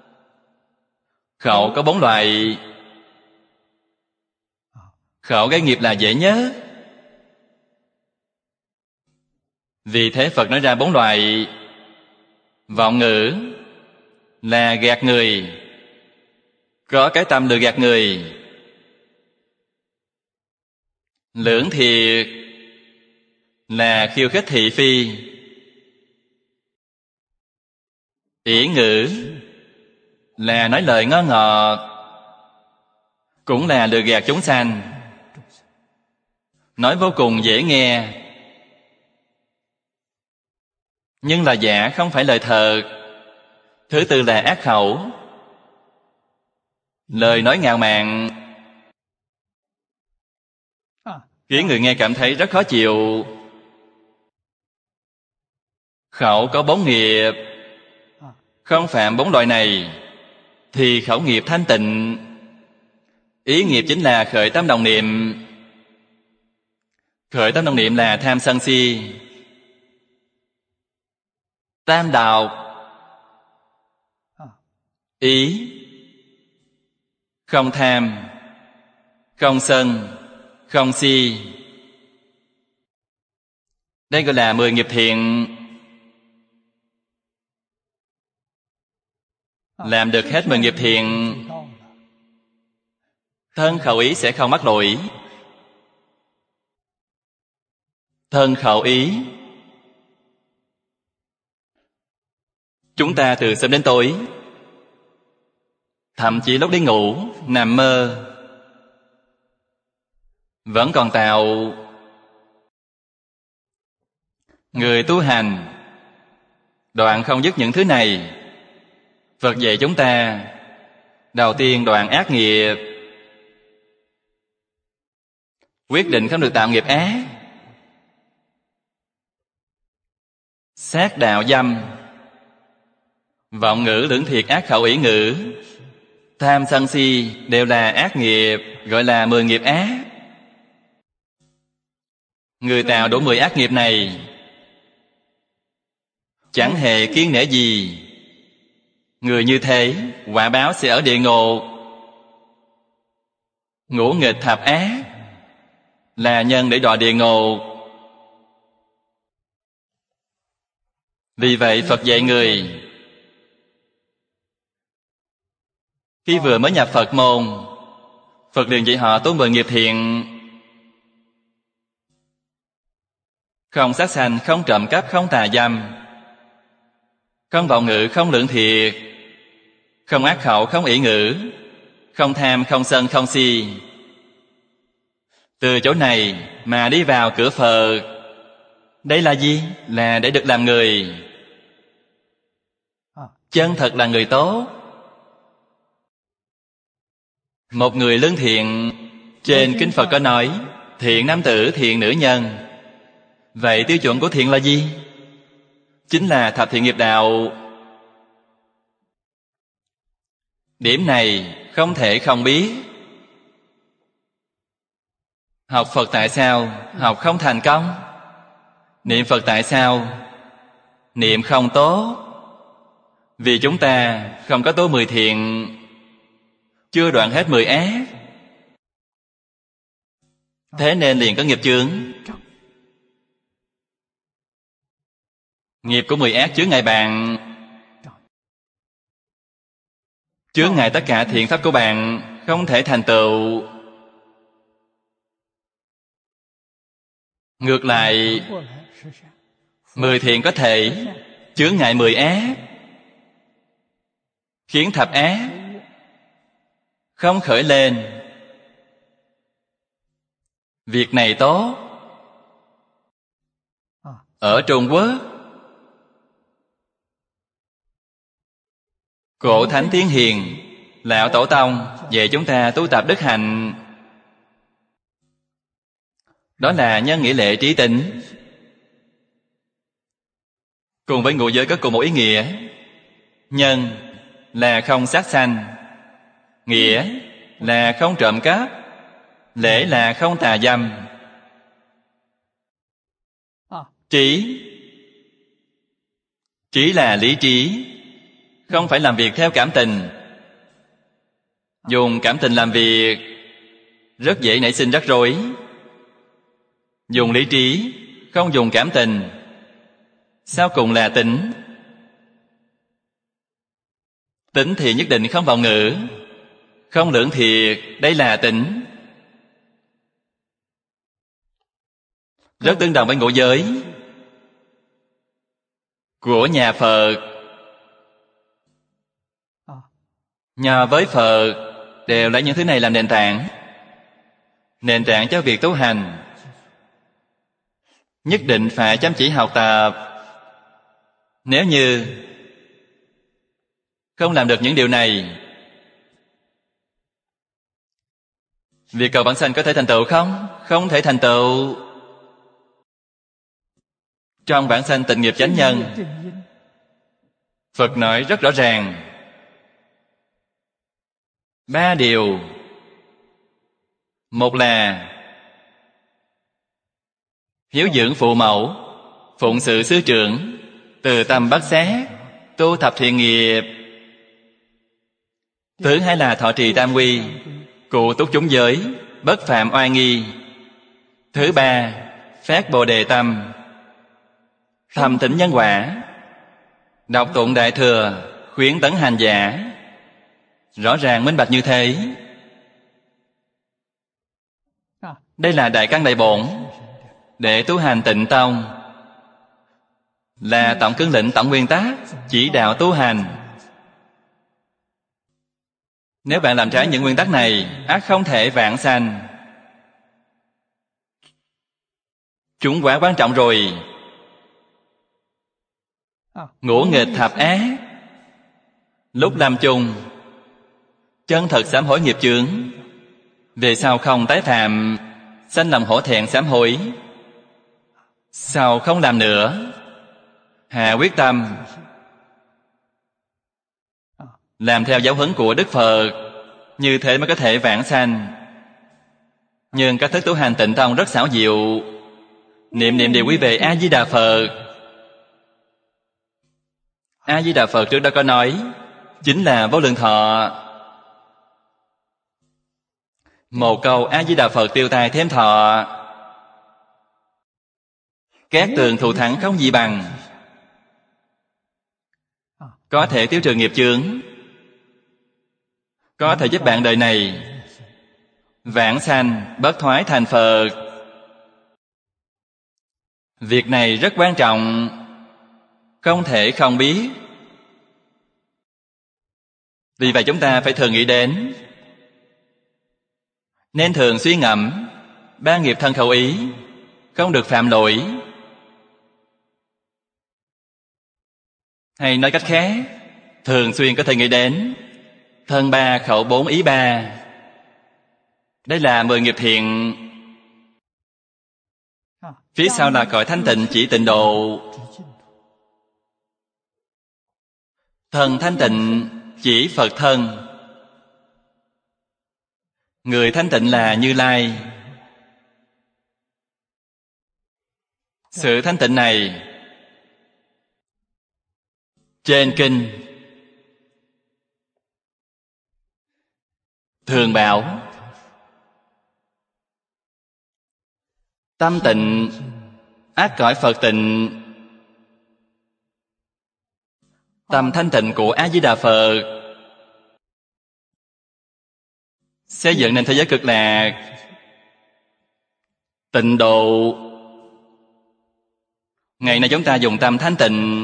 Khẩu có bốn loại. Khẩu gây nghiệp là dễ nhớ, vì thế Phật nói ra bốn loại. Vọng ngữ là gạt người, có cái tâm lừa gạt người. Lưỡng thiệt là khiêu khích thị phi. Ỷ ngữ là nói lời ngon ngọt, cũng là lừa gạt chúng sanh, nói vô cùng dễ nghe, nhưng là giả, không phải lời thật. Thứ tư là ác khẩu, lời nói ngạo mạn, khiến người nghe cảm thấy rất khó chịu. Khẩu có bốn nghiệp, không phạm bốn loại này thì khẩu nghiệp thanh tịnh. Ý nghiệp chính là khởi tâm đồng niệm. Khởi tâm đồng niệm là tham sân si. Tam đạo ý, không tham, không sân, không si. Đây gọi là mười nghiệp thiện. Làm được hết mười nghiệp thiện, thân khẩu ý sẽ không mắc lỗi. Thân khẩu ý, chúng ta từ sớm đến tối, thậm chí lúc đi ngủ, nằm mơ, vẫn còn tạo. Người tu hành đoạn không dứt những thứ này. Phật dạy chúng ta đầu tiên đoạn ác nghiệp, quyết định không được tạo nghiệp ác. Sát đạo dâm, vọng ngữ lưỡng thiệt ác khẩu ý ngữ, tham sân si đều là ác nghiệp, gọi là mười nghiệp ác. Người tạo đủ mười ác nghiệp này chẳng hề kiêng nể gì. Người như thế quả báo sẽ ở địa ngục. Ngũ nghịch thập ác là nhân để đọa địa ngục. Vì vậy Phật dạy người khi vừa mới nhập Phật môn, Phật liền dạy họ tu mười nghiệp thiện. Không sát sanh, không trộm cắp, không tà dâm, không vọng ngữ, không lưỡng thiệt, không ác khẩu, không ỷ ngữ, không tham, không sân, không si. Từ chỗ này mà đi vào cửa Phật. Đây là gì? Là để được làm người chân thật, là người tốt. Một người lương thiện Trên kinh Phật có nói thiện nam tử, thiện nữ nhân. Vậy tiêu chuẩn của thiện là gì? Chính là thập thiện nghiệp đạo. Điểm này không thể không biết. Học Phật tại sao học không thành công? Niệm Phật tại sao niệm không tốt? Vì chúng ta không có tố mười thiện, chưa đoạn hết mười ác, thế nên liền có nghiệp chướng. Nghiệp của mười ác chướng ngại bạn, chướng ngại tất cả thiện pháp của bạn, không thể thành tựu. Ngược lại, mười thiện có thể chướng ngại mười ác, khiến thập ác không khởi lên. Việc này tốt. Ở Trung Quốc, Cổ Thánh Tiến Hiền, Lão Tổ Tông dạy chúng ta tu tập đức hạnh. Đó là nhân nghĩa lệ trí tính. Cùng với ngũ giới có cùng một ý nghĩa. Nhân là không sát sanh, nghĩa là không trộm cắp, lễ là không tà dâm. Trí Trí là lý trí, không phải làm việc theo cảm tình. Dùng cảm tình làm việc rất dễ nảy sinh rắc rối. Dùng lý trí, không dùng cảm tình, sau cùng là tính. Tính thì nhất định không vào ngữ, không lưỡng thiệt, đây là tính. Rất tương đồng với ngũ giới của nhà Phật. Nhờ với Phật đều lấy những thứ này làm nền tảng. Nền tảng cho việc tu hành. Nhất định phải chăm chỉ học tập. Nếu như không làm được những điều này, việc cầu vãng sanh có thể thành tựu không? Không thể thành tựu. Trong Vãng Sanh Tịnh Nghiệp Chánh Nhân, Phật nói rất rõ ràng ba điều. Một là hiếu dưỡng phụ mẫu, phụng sự sư trưởng, từ tâm bát sát, tu thập thiện nghiệp. Thứ hai là thọ trì tam quy, cụ túc chúng giới, bất phạm oai nghi. Thứ ba, phát bồ đề tâm, thầm tĩnh nhân quả, đọc tụng đại thừa, khuyến tấn hành giả. Rõ ràng minh bạch như thế. Đây là đại căn đại bổn để tu hành Tịnh Tông, là tổng cương lĩnh, tổng nguyên tắc chỉ đạo tu hành. Nếu bạn làm trái những nguyên tắc này, ắt không thể vãng sanh. Chúng quá quan trọng rồi. Ngũ nghịch thập ác, lúc làm chung chân thật sám hối nghiệp chướng, về sau không tái phạm, sanh lòng hổ thẹn sám hối. Sau không làm nữa, hạ quyết tâm làm theo giáo huấn của Đức Phật, như thế mới có thể vãng sanh. Nhưng các thức tu hành Tịnh Tông rất xảo diệu. Niệm niệm đều quy về A Di Đà Phật. A Di Đà Phật trước đó có nói, chính là vô lượng thọ. Một câu A Di Đà Phật tiêu tài thêm thọ. Các tường thù thắng không gì bằng. Có thể tiêu trừ nghiệp chướng, có thể giúp bạn đời này vãng sanh bất thoái thành Phật. Việc này rất quan trọng, không thể không biết. Vì vậy chúng ta phải thường nghĩ đến, nên thường suy ngẫm ba nghiệp thân khẩu ý, không được phạm lỗi. Hay nói cách khác, thường xuyên có thể nghĩ đến thân ba khẩu bốn ý ba. Đây là mười nghiệp thiện. Phía sau là cõi thanh tịnh chỉ tịnh độ. Thần thanh tịnh chỉ Phật thân. Người thanh tịnh là Như Lai. Sự thanh tịnh này trên kinh thường bảo tâm tịnh ắt cõi Phật tịnh. Tâm thanh tịnh của A Di Đà Phật xây dựng nên thế giới cực lạc, tịnh độ. Ngày nay chúng ta dùng tâm thanh tịnh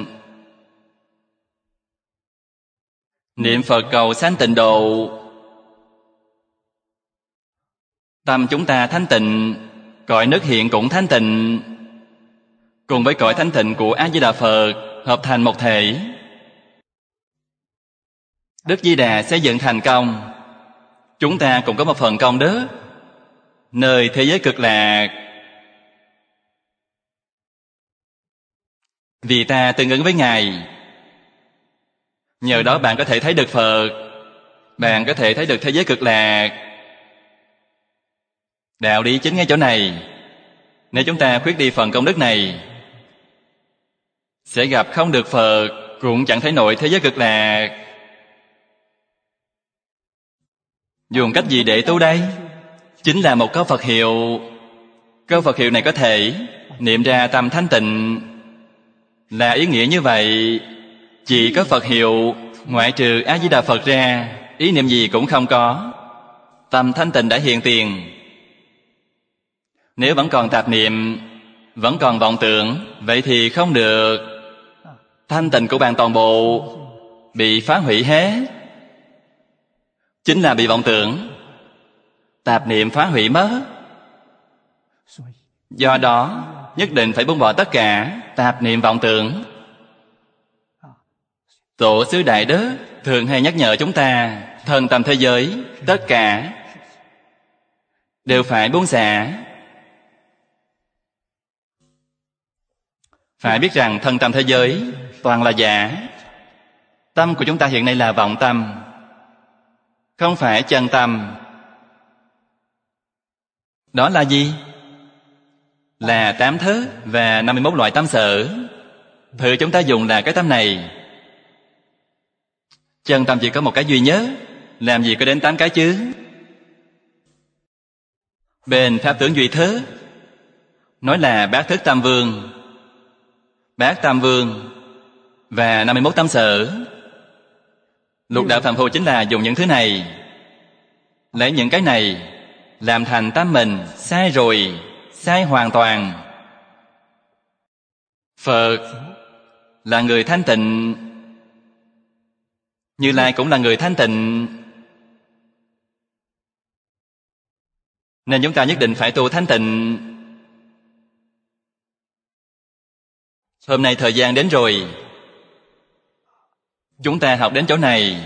niệm Phật cầu sanh tịnh độ. Tâm chúng ta thanh tịnh, cõi nước hiện cũng thanh tịnh, cùng với cõi thanh tịnh của A Di Đà Phật hợp thành một thể. Đức Di Đà xây dựng thành công, chúng ta cũng có một phần công đức nơi thế giới cực lạc. Vì ta tương ứng với Ngài, nhờ đó bạn có thể thấy được Phật, bạn có thể thấy được thế giới cực lạc. Đạo lý chính ngay chỗ này. Nếu chúng ta khuyết đi phần công đức này, sẽ gặp không được Phật, cũng chẳng thấy nổi thế giới cực lạc. Dùng cách gì để tu đây? Chính là một câu Phật hiệu. Câu Phật hiệu này có thể niệm ra tâm thanh tịnh, là ý nghĩa như vậy. Chỉ có Phật hiệu, ngoại trừ A Di Đà Phật ra, ý niệm gì cũng không có. Tâm thanh tịnh đã hiện tiền. Nếu vẫn còn tạp niệm, vẫn còn vọng tưởng, vậy thì không được. Thanh tịnh của bạn toàn bộ bị phá hủy hết. Chính là bị vọng tưởng, tạp niệm phá hủy mất. Do đó nhất định phải buông bỏ tất cả tạp niệm vọng tưởng. Tổ sư Đại Đức thường hay nhắc nhở chúng ta, thân tâm thế giới tất cả đều phải buông xả. Phải biết rằng thân tâm thế giới toàn là giả. Tâm của chúng ta hiện nay là vọng tâm, không phải chân tâm. Đó là gì? Là tám thức và năm mươi mốt loại tâm sở. Thử chúng ta dùng là cái tâm này. Chân tâm chỉ có một cái duy nhất, làm gì có đến tám cái chứ? Bên pháp tướng duy thức nói là bát thức tam vương, bát tam vương và năm mươi mốt tâm sở. Lục đạo phàm phu chính là dùng những thứ này, lấy những cái này làm thành tâm mình. Sai rồi, sai hoàn toàn. Phật là người thanh tịnh, Như Lai cũng là người thanh tịnh, nên chúng ta nhất định phải tu thanh tịnh. Hôm nay thời gian đến rồi, chúng ta học đến chỗ này.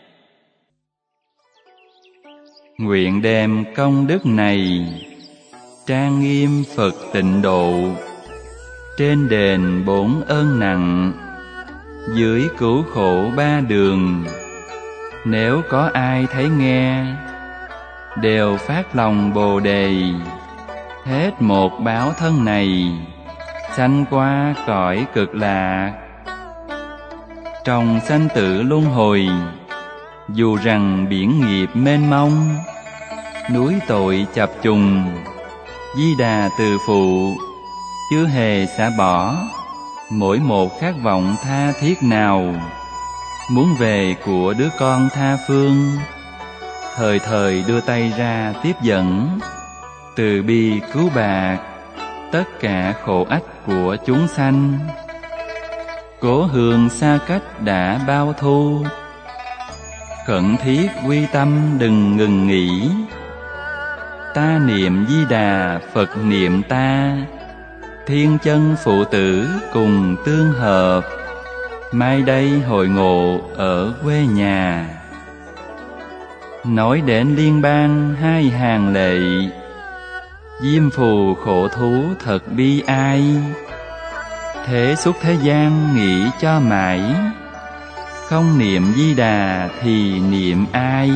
Nguyện đem công đức này trang nghiêm Phật tịnh độ, trên đền bốn ơn nặng, dưới cứu khổ ba đường. Nếu có ai thấy nghe, đều phát lòng Bồ Đề, hết một báo thân này, sanh qua cõi cực lạc. Trong sanh tử luân hồi, dù rằng biển nghiệp mênh mông, núi tội chập trùng, Di Đà từ phụ chưa hề xả bỏ mỗi một khát vọng tha thiết nào. Muốn về của đứa con tha phương, thời thời đưa tay ra tiếp dẫn, từ bi cứu bạc tất cả khổ ách của chúng sanh. Cố hương xa cách đã bao thu, khẩn thiết quy tâm đừng ngừng nghỉ. Ta niệm Di Đà, Phật niệm ta, thiên chân phụ tử cùng tương hợp. Mai đây hội ngộ ở quê nhà. Nói đến liên bang hai hàng lệ, diêm phù khổ thú thật bi ai. Thế suốt thế gian nghĩ cho mãi, không niệm Di Đà thì niệm ai.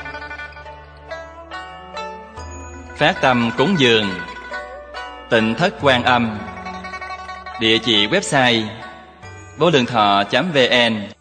Phát tâm cúng dường Tịnh Thất Quan Âm. Địa chỉ website vô lượng thọ chấm vn.